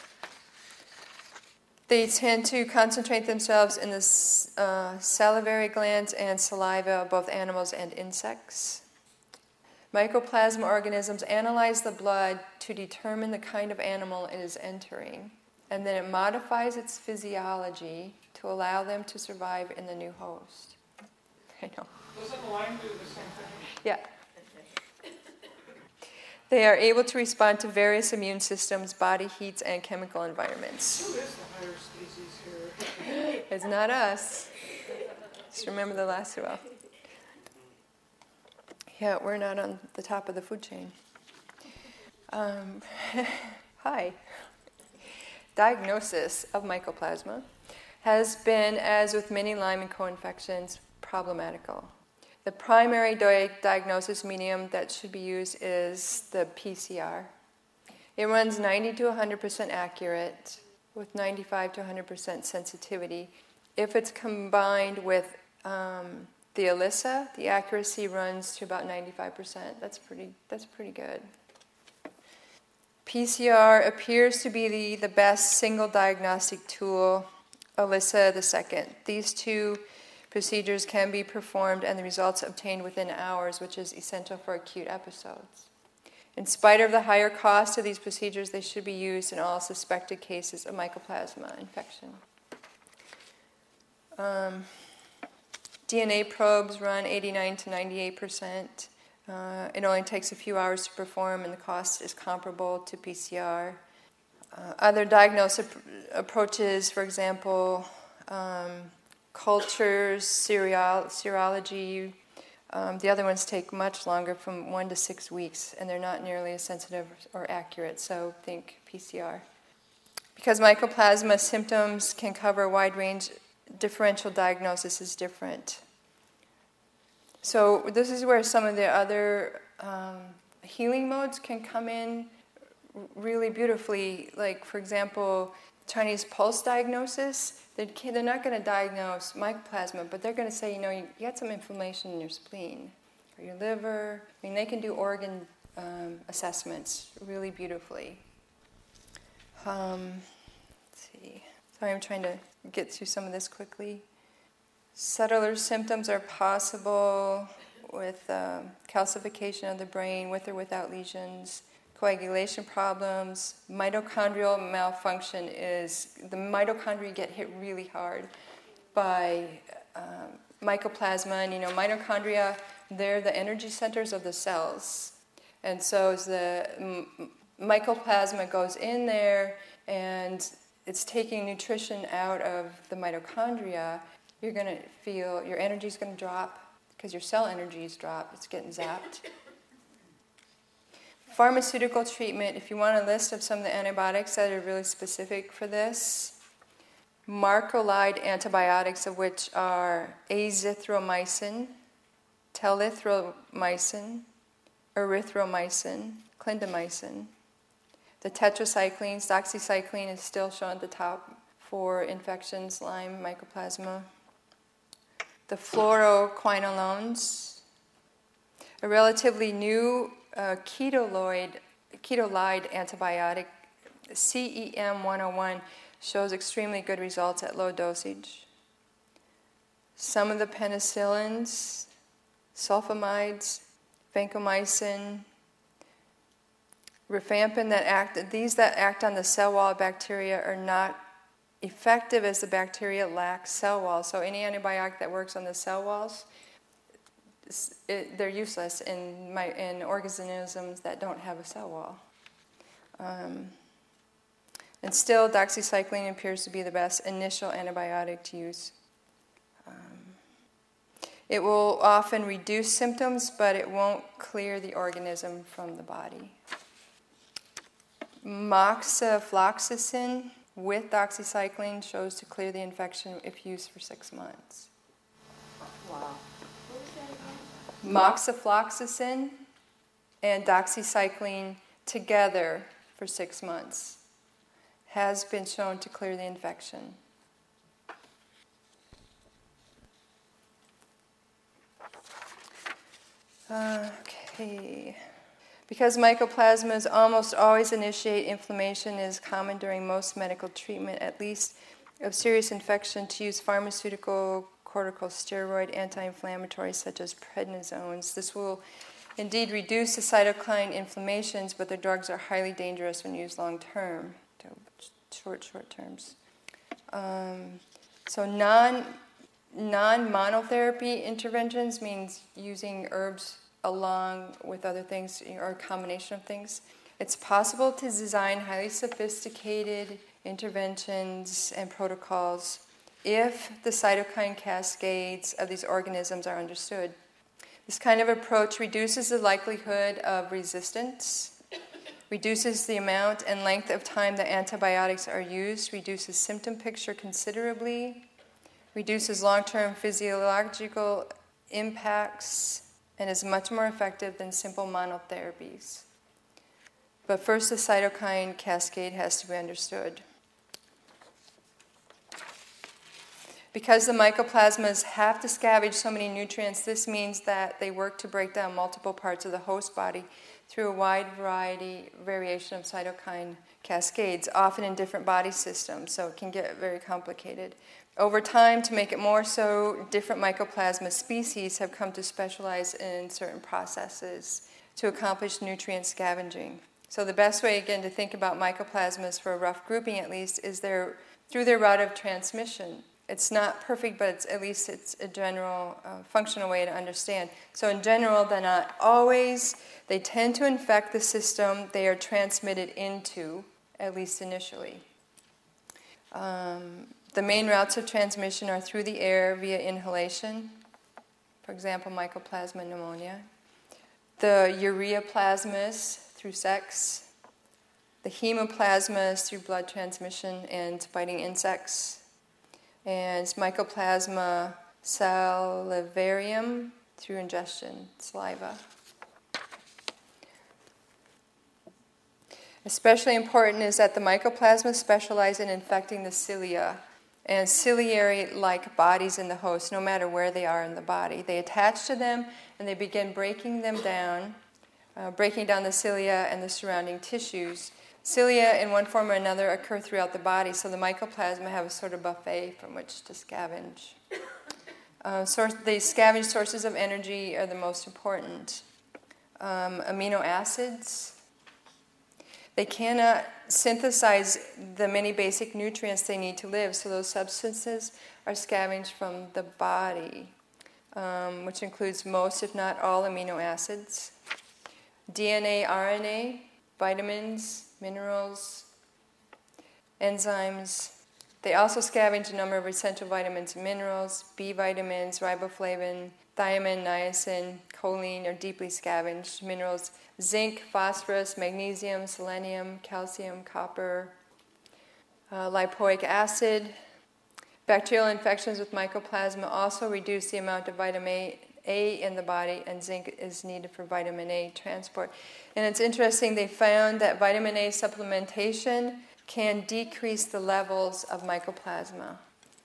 They tend to concentrate themselves in the uh, salivary glands and saliva of both animals and insects. Mycoplasma organisms analyze the blood to determine the kind of animal it is entering, and then it modifies its physiology to allow them to survive in the new host. I know. Doesn't Lyme do the same thing? Yeah. They are able to respond to various immune systems, body heats, and chemical environments. Who is the higher species here? It's not us. Just remember the last well. Yeah, we're not on the top of the food chain. Um, hi. Diagnosis of mycoplasma has been, as with many Lyme and co-infections, problematical. The primary di- diagnosis medium that should be used is the P C R. It runs ninety to one hundred percent accurate with ninety-five to one hundred percent sensitivity. If it's combined with um, the ELISA, the accuracy runs to about ninety-five percent. That's pretty, that's pretty good. P C R appears to be the, the best single diagnostic tool, ELISA the second. These two procedures can be performed and the results obtained within hours, which is essential for acute episodes. In spite of the higher cost of these procedures, they should be used in all suspected cases of mycoplasma infection. Um, D N A probes run eighty-nine to ninety-eight percent. Uh, it only takes a few hours to perform, and the cost is comparable to P C R. Uh, other diagnostic approaches, for example, um, cultures, serial, serology, Um, the other ones take much longer, from one to six weeks, and they're not nearly as sensitive or accurate, so think P C R. Because mycoplasma symptoms can cover a wide range, differential diagnosis is different. So this is where some of the other um, healing modes can come in really beautifully. Like, for example, Chinese pulse diagnosis. They can't, they're not going to diagnose mycoplasma, but they're going to say, you know, you, you got some inflammation in your spleen or your liver. I mean, they can do organ um, assessments really beautifully. Um, let's see. Sorry, I'm trying to get through some of this quickly. Subtler symptoms are possible with um, calcification of the brain, with or without lesions. Coagulation problems, mitochondrial malfunction is, the mitochondria get hit really hard by um, mycoplasma. And you know, mitochondria, they're the energy centers of the cells. And so as the m- mycoplasma goes in there and it's taking nutrition out of the mitochondria, you're going to feel your energy's going to drop because your cell energies drop. It's getting zapped. Pharmaceutical treatment, if you want a list of some of the antibiotics that are really specific for this, macrolide antibiotics, of which are azithromycin, telithromycin, erythromycin, clindamycin. The tetracyclines, doxycycline is still shown at the top for infections, Lyme, mycoplasma. The fluoroquinolones, a relatively new uh, ketoloid, ketolide antibiotic, C E M one oh one, shows extremely good results at low dosage. Some of the penicillins, sulfamides, vancomycin, rifampin, that act, these that act on the cell wall of bacteria are not effective as the bacteria lack cell walls. So any antibiotic that works on the cell walls, it, they're useless in, my, in organisms that don't have a cell wall. Um, and still, doxycycline appears to be the best initial antibiotic to use. Um, it will often reduce symptoms, but it won't clear the organism from the body. Moxifloxacin with doxycycline shows to clear the infection if used for six months. Wow. Moxifloxacin and doxycycline together for six months has been shown to clear the infection. Okay. Because mycoplasmas almost always initiate inflammation, it is common during most medical treatment, at least of serious infection, to use pharmaceutical corticosteroid anti-inflammatories such as prednisones. This will indeed reduce the cytokine inflammations, but the drugs are highly dangerous when used long-term, so short, short terms. Um, so non, non-monotherapy interventions means using herbs along with other things, or a combination of things. It's possible to design highly sophisticated interventions and protocols if the cytokine cascades of these organisms are understood. This kind of approach reduces the likelihood of resistance, reduces the amount and length of time that antibiotics are used, reduces symptom picture considerably, reduces long-term physiological impacts, and is much more effective than simple monotherapies. But first, the cytokine cascade has to be understood. Because the mycoplasmas have to scavenge so many nutrients, this means that they work to break down multiple parts of the host body through a wide variety, variation of cytokine cascades, often in different body systems, so it can get very complicated. Over time, to make it more so, different mycoplasma species have come to specialize in certain processes to accomplish nutrient scavenging. So the best way, again, to think about mycoplasmas, for a rough grouping at least, is their, through their route of transmission. It's not perfect, but it's, at least it's a general uh, functional way to understand. So in general, they're not always. They tend to infect the system they are transmitted into, at least initially. Um, the main routes of transmission are through the air via inhalation, for example, Mycoplasma pneumonia. The ureaplasmas through sex. The hemoplasmas through blood transmission and biting insects. And Mycoplasma salivarium through ingestion, saliva. Especially important is that the mycoplasma specialize in infecting the cilia and ciliary-like bodies in the host, no matter where they are in the body. They attach to them and they begin breaking them down, uh, breaking down the cilia and the surrounding tissues. Cilia, in one form or another, occur throughout the body, so the mycoplasma have a sort of buffet from which to scavenge. Uh, source, the scavenged sources of energy are the most important. Um, amino acids. They cannot synthesize the many basic nutrients they need to live, so those substances are scavenged from the body, um, which includes most, if not all, amino acids. D N A, R N A, vitamins, minerals, enzymes. They also scavenge a number of essential vitamins and minerals. B vitamins, riboflavin, thiamine, niacin, choline are deeply scavenged. Minerals, zinc, phosphorus, magnesium, selenium, calcium, copper, uh, lipoic acid. Bacterial infections with mycoplasma also reduce the amount of vitamin A in the body, and zinc is needed for vitamin A transport. And it's interesting, they found that vitamin A supplementation can decrease the levels of mycoplasma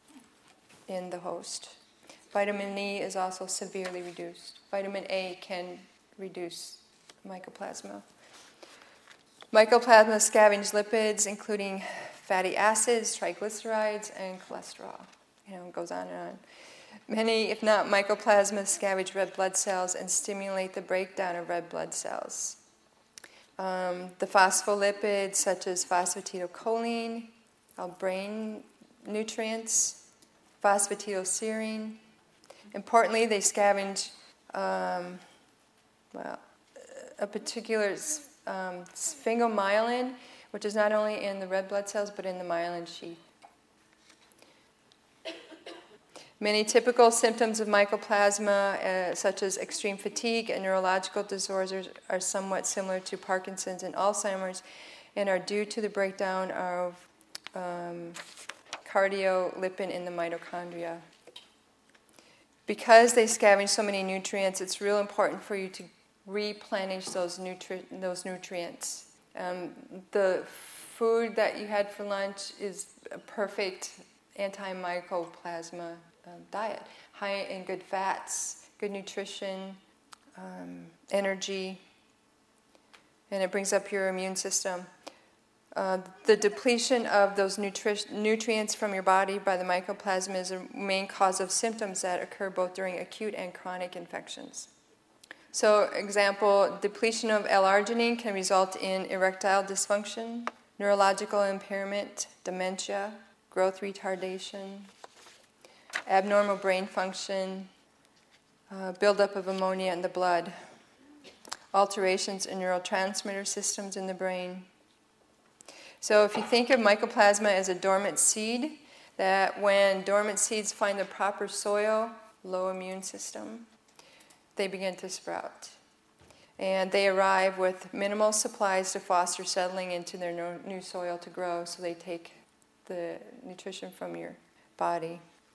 in the host. Vitamin E is also severely reduced. Vitamin A can reduce mycoplasma. Mycoplasma scavenge lipids, including fatty acids, triglycerides, and cholesterol. You know, it goes on and on. Many, if not mycoplasma, scavenge red blood cells and stimulate the breakdown of red blood cells. Um, the phospholipids, such as phosphatidylcholine, uh, brain nutrients, phosphatidylserine. Importantly, they scavenge um, well, a particular um, sphingomyelin, which is not only in the red blood cells, but in the myelin sheath. Many typical symptoms of mycoplasma, uh, such as extreme fatigue and neurological disorders, are somewhat similar to Parkinson's and Alzheimer's and are due to the breakdown of um, cardiolipin in the mitochondria. Because they scavenge so many nutrients, it's real important for you to replenish those, nutri- those nutrients. Um, the food that you had for lunch is a perfect anti-mycoplasma um, diet, high in good fats, good nutrition, um, energy, and it brings up your immune system. Uh, the depletion of those nutri- nutrients from your body by the mycoplasma is a main cause of symptoms that occur both during acute and chronic infections. So, example, depletion of L-arginine can result in erectile dysfunction, neurological impairment, dementia, growth retardation, abnormal brain function, uh, buildup of ammonia in the blood, alterations in neurotransmitter systems in the brain. So if you think of mycoplasma as a dormant seed, that when dormant seeds find the proper soil, low immune system, they begin to sprout. And they arrive with minimal supplies to foster settling into their new soil to grow, so they take the nutrition from your body.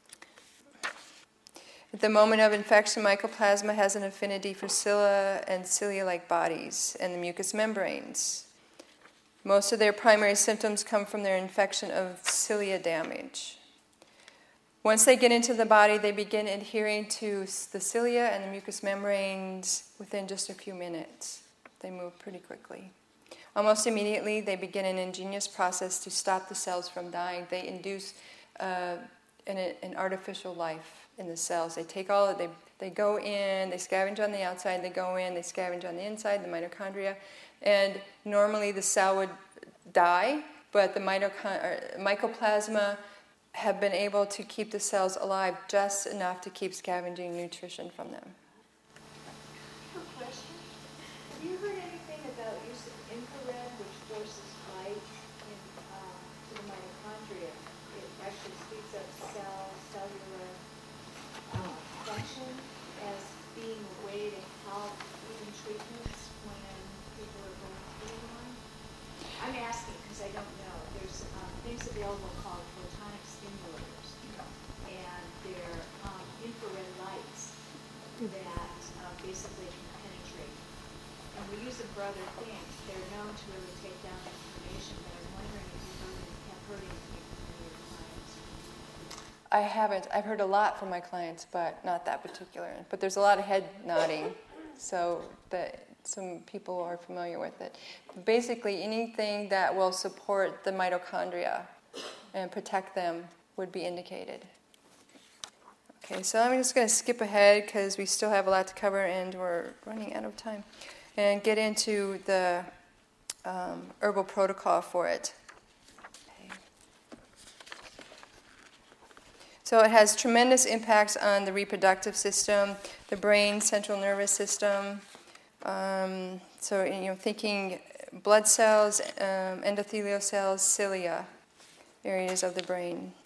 At the moment of infection, mycoplasma has an affinity for cilia and cilia-like bodies and the mucous membranes. Most of their primary symptoms come from their infection of cilia damage. Once they get into the body, they begin adhering to the cilia and the mucous membranes within just a few minutes. They move pretty quickly. Almost immediately, they begin an ingenious process to stop the cells from dying. They induce uh, an, an artificial life in the cells. They take all of, they they go in, they scavenge on the outside, they go in, they scavenge on the inside, the mitochondria, and normally the cell would die, but the mitochond- mycoplasma have been able to keep the cells alive just enough to keep scavenging nutrition from them. I have a question. Have you heard anything about use of infrared, which forces light in, um, to the mitochondria? It actually speeds up cell cellular uh, function as being a way to help in treatments when people are going through one? I'm asking because I don't know. There's um, things available called photonic stimulators, and they're um, infrared lights that uh, basically can penetrate. And we use them for other things. They're known to really take down information, but I'm wondering if you've heard, have heard anything from any of your clients. I haven't. I've heard a lot from my clients, but not that particular. But there's a lot of head nodding, so that some people are familiar with it. Basically, anything that will support the mitochondria and protect them would be indicated. Okay, so I'm just going to skip ahead because we still have a lot to cover and we're running out of time, and get into the um, herbal protocol for it. Okay. So it has tremendous impacts on the reproductive system, the brain, central nervous system. Um, so, you know, thinking blood cells, um, endothelial cells, cilia, areas of the brain.